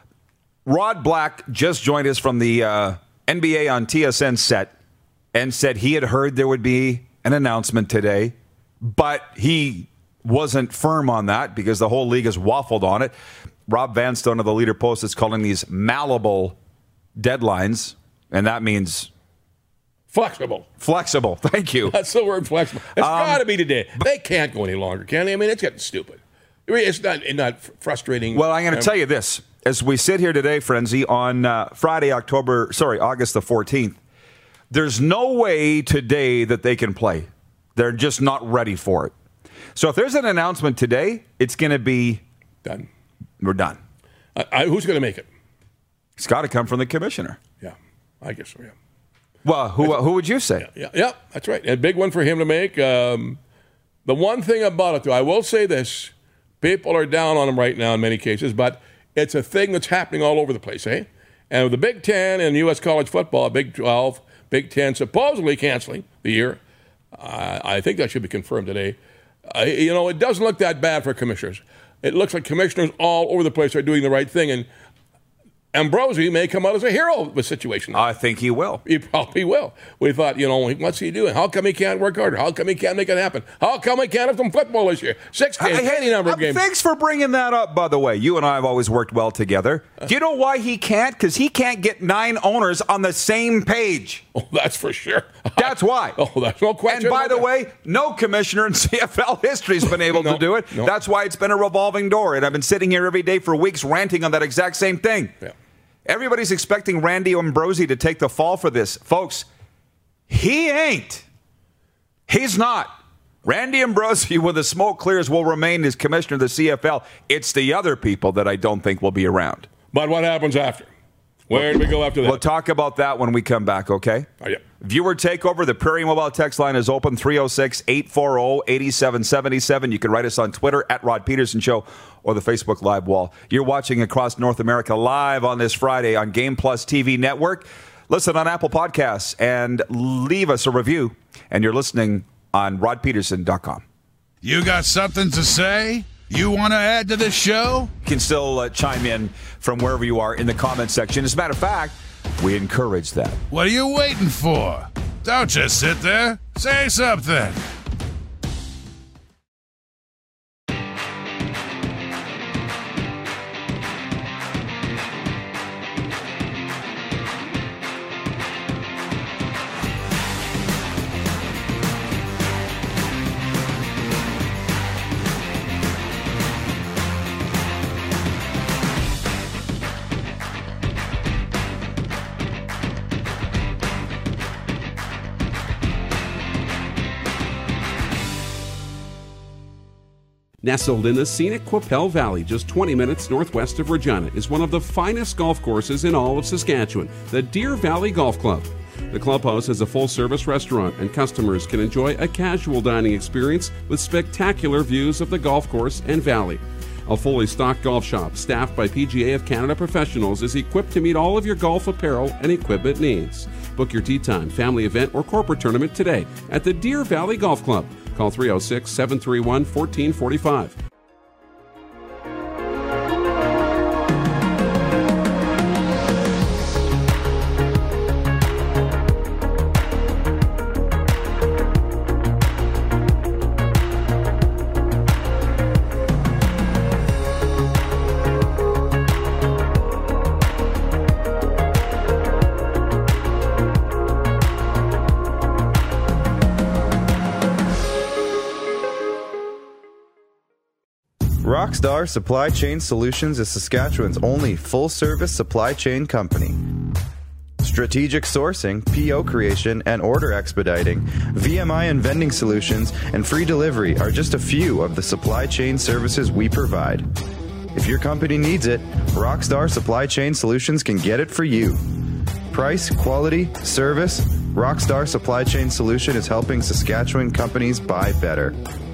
Rod Black just joined us from the uh, N B A on T S N set and said he had heard there would be an announcement today, but he wasn't firm on that because the whole league has waffled on it. Rob Vanstone of the Leader Post is calling these malleable deadlines, and that means flexible. Flexible. Thank you. That's the word, flexible. It's Um, got to be today. They can't go any longer, can they? I mean, it's getting stupid. I mean, it's not it's not frustrating. Well, I'm going to tell you this. As we sit here today, Frenzy, on uh, Friday, October, sorry, August the fourteenth, there's no way today that they can play. They're just not ready for it. So if there's an announcement today, it's going to be done. We're done. I, I, who's going to make it? It's got to come from the commissioner. Yeah, I guess so, yeah. Well, who who would you say? Yeah, yeah, that's right. A big one for him to make. Um, the one thing about it, though, I will say this. People are down on him right now in many cases, but it's a thing that's happening all over the place, eh? And with the Big Ten and U S college football, Big twelve, Big Ten supposedly canceling the year, uh, I think that should be confirmed today. Uh, you know, it doesn't look that bad for commissioners. It looks like commissioners all over the place are doing the right thing, and Ambrosi may come out as a hero of the situation. I think he will. He probably will. We thought, you know, what's he doing? How come he can't work harder? How come he can't make it happen? How come he can't have some football this year? Six games, Hey, any number of uh, games. Thanks for bringing that up, by the way. You and I have always worked well together. Do you know why he can't? Because he can't get nine owners on the same page. Oh, that's for sure. That's why. Oh, that's no question. And by about the that. way, no commissioner in C F L history has been able No, to do it. no. That's why it's been a revolving door. And I've been sitting here every day for weeks ranting on that exact same thing. Yeah. Everybody's expecting Randy Ambrosi to take the fall for this. Folks, he ain't. He's not. Randy Ambrosi, when the smoke clears, will remain as commissioner of the C F L. It's the other people that I don't think will be around. But what happens after? Where do we go after that? We'll talk about that when we come back, okay? Oh, yeah. Viewer takeover. The Prairie Mobile text line is open, three oh six, eight four oh, eight seven seven seven. You can write us on Twitter, at Rod Peterson Show, or the Facebook Live wall. You're watching across North America live on this Friday on Game Plus T V Network. Listen on Apple Podcasts and leave us a review. And you're listening on rod peterson dot com. You got something to say? You want to add to this show? You can still uh, chime in from wherever you are in the comment section. As a matter of fact, we encourage that. What are you waiting for? Don't just sit there. Say something. Nestled in the scenic Qu'Appelle Valley, just twenty minutes northwest of Regina, is one of the finest golf courses in all of Saskatchewan, the Deer Valley Golf Club. The clubhouse has a full-service restaurant, and customers can enjoy a casual dining experience with spectacular views of the golf course and valley. A fully stocked golf shop, staffed by P G A of Canada professionals, is equipped to meet all of your golf apparel and equipment needs. Book your tee time, family event, or corporate tournament today at the Deer Valley Golf Club. Call three oh six, seven three one, one four four five. Rockstar Supply Chain Solutions is Saskatchewan's only full-service supply chain company. Strategic sourcing, P O creation, and order expediting, V M I and vending solutions, and free delivery are just a few of the supply chain services we provide. If your company needs it, Rockstar Supply Chain Solutions can get it for you. Price, quality, service, Rockstar Supply Chain Solution is helping Saskatchewan companies buy better.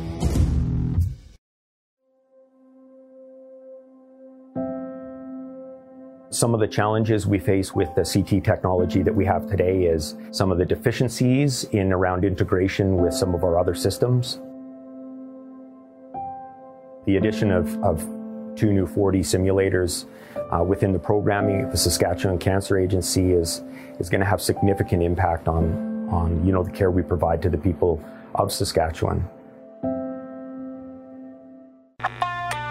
Some of the challenges we face with the C T technology that we have today is some of the deficiencies in around integration with some of our other systems. The addition of, of two new four D simulators uh, within the programming of the Saskatchewan Cancer Agency is, is going to have significant impact on, on, you know, the care we provide to the people of Saskatchewan.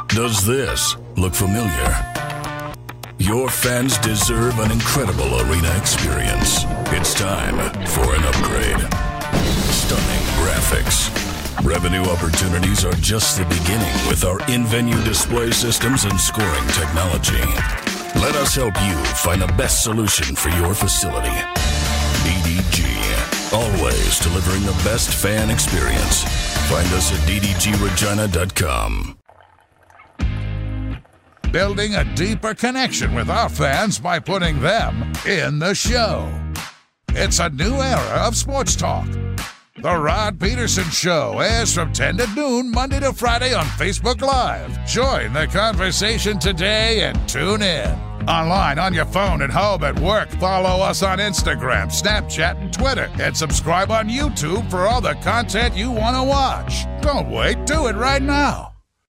Does this look familiar? Your fans deserve an incredible arena experience. It's time for an upgrade. Stunning graphics. Revenue opportunities are just the beginning with our in-venue display systems and scoring technology. Let us help you find the best solution for your facility. D D G, always delivering the best fan experience. Find us at d d g regina dot com. Building a deeper connection with our fans by putting them in the show. It's a new era of sports talk. The Rod Peterson Show airs from ten to noon, Monday to Friday on Facebook Live. Join the conversation today and tune in. Online, on your phone, at home, at work. Follow us on Instagram, Snapchat, and Twitter. And subscribe on YouTube for all the content you want to watch. Don't wait. Do it right now.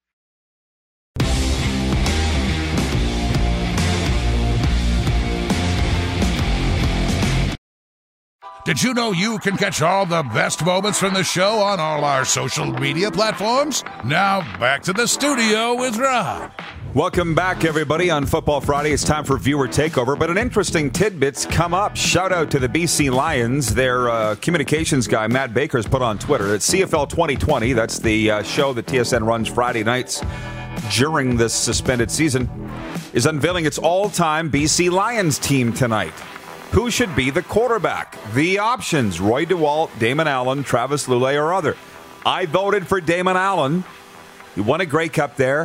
Did you know you can catch all the best moments from the show on all our social media platforms? Now, back to the studio with Rod. Welcome back, everybody, on Football Friday. It's time for Viewer Takeover, but an interesting tidbit's come up. Shout out to the B C Lions. Their uh, communications guy, Matt Baker, has put on Twitter. It's C F L twenty twenty. That's the uh, show that T S N runs Friday nights during this suspended season, is unveiling its all-time B C Lions team tonight. Who should be the quarterback? The options: Roy DeWalt, Damon Allen, Travis Lulay, or other. I voted for Damon Allen. He won a Grey Cup there.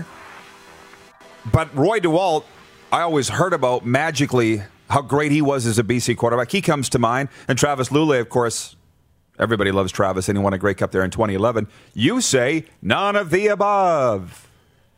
But Roy DeWalt, I always heard about magically how great he was as a B C quarterback. He comes to mind. And Travis Lulay, of course, everybody loves Travis, and he won a Grey Cup there in twenty eleven. You say none of the above.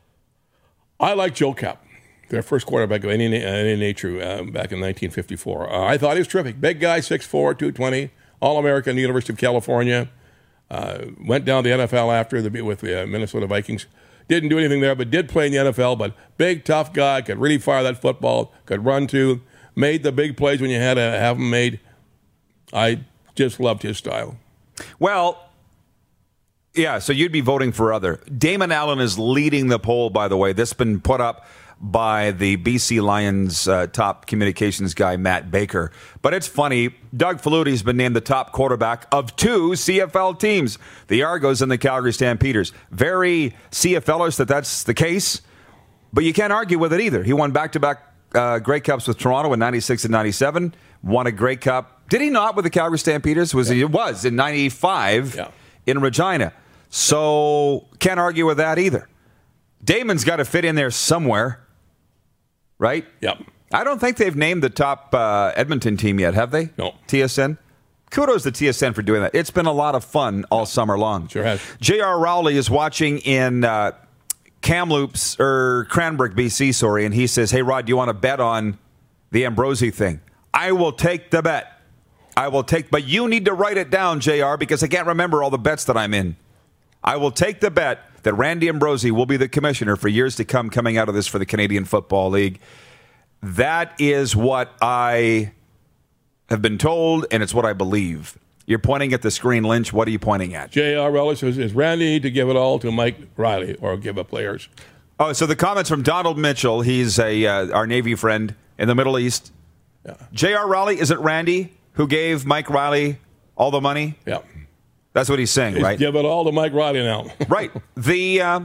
I like Joe Kapp, their first quarterback of any, any nature uh, back in nineteen fifty-four. Uh, I thought he was terrific. Big guy, six foot four, two twenty, All-American, University of California. Uh, went down to the N F L after the, with the uh, Minnesota Vikings. Didn't do anything there, but did play in the N F L. But big, tough guy, could really fire that football, could run too, made the big plays when you had to have them made. I just loved his style. Well, yeah, so you'd be voting for other. Damon Allen is leading the poll, by the way. This has been put up by the B C Lions uh, top communications guy, Matt Baker. But it's funny, Doug Flutie's been named the top quarterback of two C F L teams, the Argos and the Calgary Stampeders. Very C F L-ish that that's the case, but you can't argue with it either. He won back-to-back uh, Grey Cups with Toronto in ninety-six and ninety-seven, won a Grey Cup. Did he not with the Calgary Stampeders? Was yeah. he? It was in ninety-five yeah. in Regina. So can't argue with that either. Damon's got to fit in there somewhere. Right? Yep. I don't think they've named the top uh, Edmonton team yet, have they? No. T S N? Kudos to T S N for doing that. It's been a lot of fun all summer long. Sure has. J R. Rowley is watching in uh, Kamloops, or Cranbrook, B C, sorry, and he says, hey, Rod, do you want to bet on the Ambrosie thing? I will take the bet. I will take, but you need to write it down, J R, because I can't remember all the bets that I'm in. I will take the bet that Randy Ambrosie will be the commissioner for years to come coming out of this for the Canadian Football League. That is what I have been told, and it's what I believe. You're pointing at the screen, Lynch. What are you pointing at? J R. Rowley says, is Randy to give it all to Mike Riley or give up players? Oh, so the comments from Donald Mitchell. He's a uh, our Navy friend in the Middle East. Yeah. J R. Rowley, is it Randy who gave Mike Riley all the money? Yeah. That's what he's saying, he's right? Give it all to Mike Riley now. Right. The uh,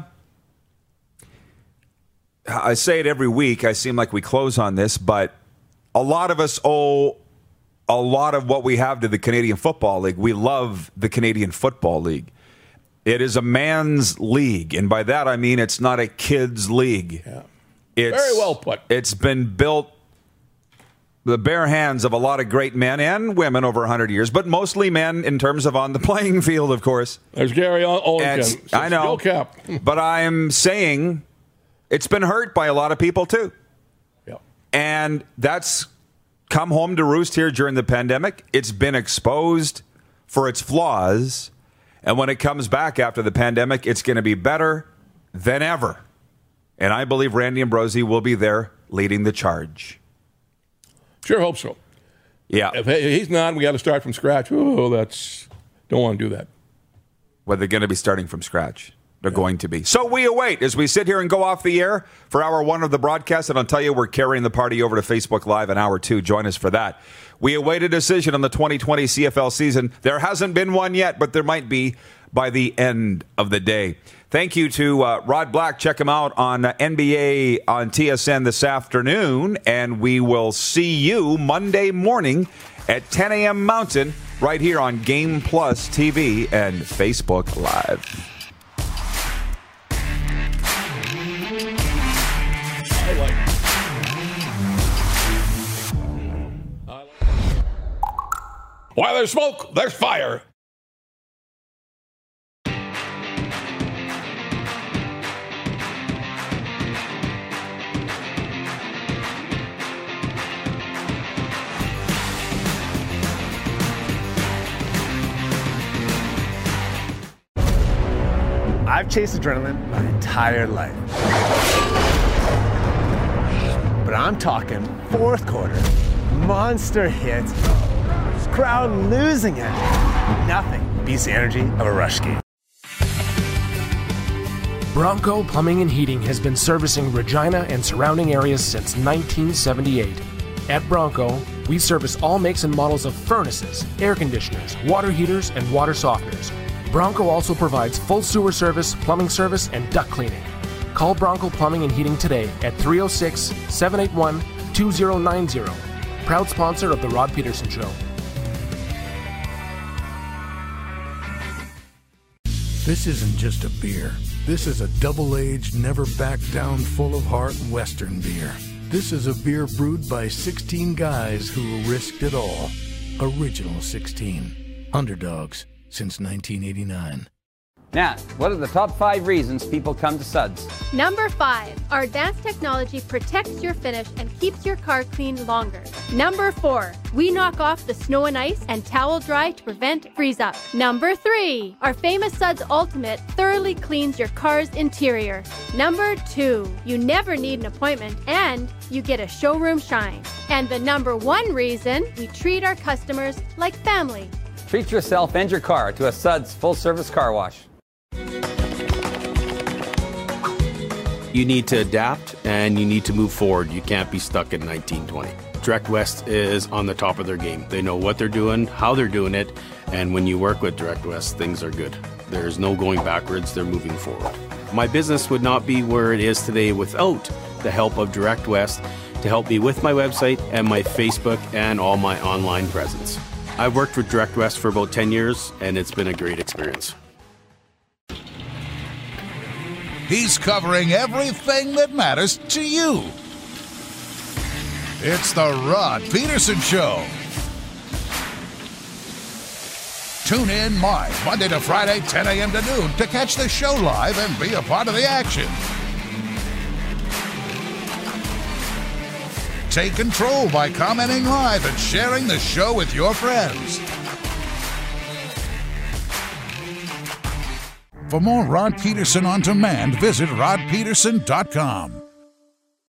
I say it every week. I seem like we close on this, but a lot of us owe a lot of what we have to the Canadian Football League. We love the Canadian Football League. It is a man's league, and by that I mean it's not a kid's league. Yeah. It's, Very well put. It's been built the bare hands of a lot of great men and women over one hundred years, but mostly men in terms of on the playing field, of course. There's Gary Olinkin. I know, but I'm saying it's been hurt by a lot of people too. Yep. And that's come home to roost here during the pandemic. It's been exposed for its flaws, and when it comes back after the pandemic, it's going to be better than ever. And I believe Randy Ambrosie will be there leading the charge. Sure hope so. Yeah. If he's not, we got to start from scratch. Oh, that's don't want to do that. Well, they're going to be starting from scratch. They're going to be. So we await as we sit here and go off the air for hour one of the broadcast. And I'll tell you, we're carrying the party over to Facebook Live in hour two. Join us for that. We await a decision on the twenty twenty C F L season. There hasn't been one yet, but there might be by the end of the day. Thank you to uh, Rod Black. Check him out on uh, N B A on T S N this afternoon. And we will see you Monday morning at ten a.m. Mountain right here on Game Plus T V and Facebook Live. While there's smoke, there's fire. I've chased adrenaline my entire life. But I'm talking fourth quarter, monster hits, crowd losing it. Nothing beats the energy of a rush game. Bronco Plumbing and Heating has been servicing Regina and surrounding areas since nineteen seventy-eight. At Bronco, we service all makes and models of furnaces, air conditioners, water heaters, and water softeners. Bronco also provides full sewer service, plumbing service, and duct cleaning. Call Bronco Plumbing and Heating today at three oh six, seven eight one, two oh nine oh. Proud sponsor of The Rod Peterson Show. This isn't just a beer. This is a double-aged, never-back-down, full-of-heart Western beer. This is a beer brewed by sixteen guys who risked it all. Original sixteen. Underdogs since nineteen eighty-nine. Nat, what are the top five reasons people come to Suds? Number five, our advanced technology protects your finish and keeps your car clean longer. Number four, we knock off the snow and ice and towel dry to prevent freeze up. Number three, our famous Suds Ultimate thoroughly cleans your car's interior. Number two, you never need an appointment and you get a showroom shine. And the number one reason, we treat our customers like family. Treat yourself and your car to a Suds full-service car wash. You need to adapt and you need to move forward. You can't be stuck in nineteen twenty. Direct West is on the top of their game. They know what they're doing, how they're doing it, and when you work with Direct West, things are good. There's no going backwards, they're moving forward. My business would not be where it is today without the help of Direct West to help me with my website and my Facebook and all my online presence. I've worked with Direct West for about ten years, and it's been a great experience. He's covering everything that matters to you. It's the Rod Peterson Show. Tune in live Monday to Friday, ten a.m. to noon to catch the show live and be a part of the action. Take control by commenting live and sharing the show with your friends. For more Rod Peterson on demand, visit rod peterson dot com.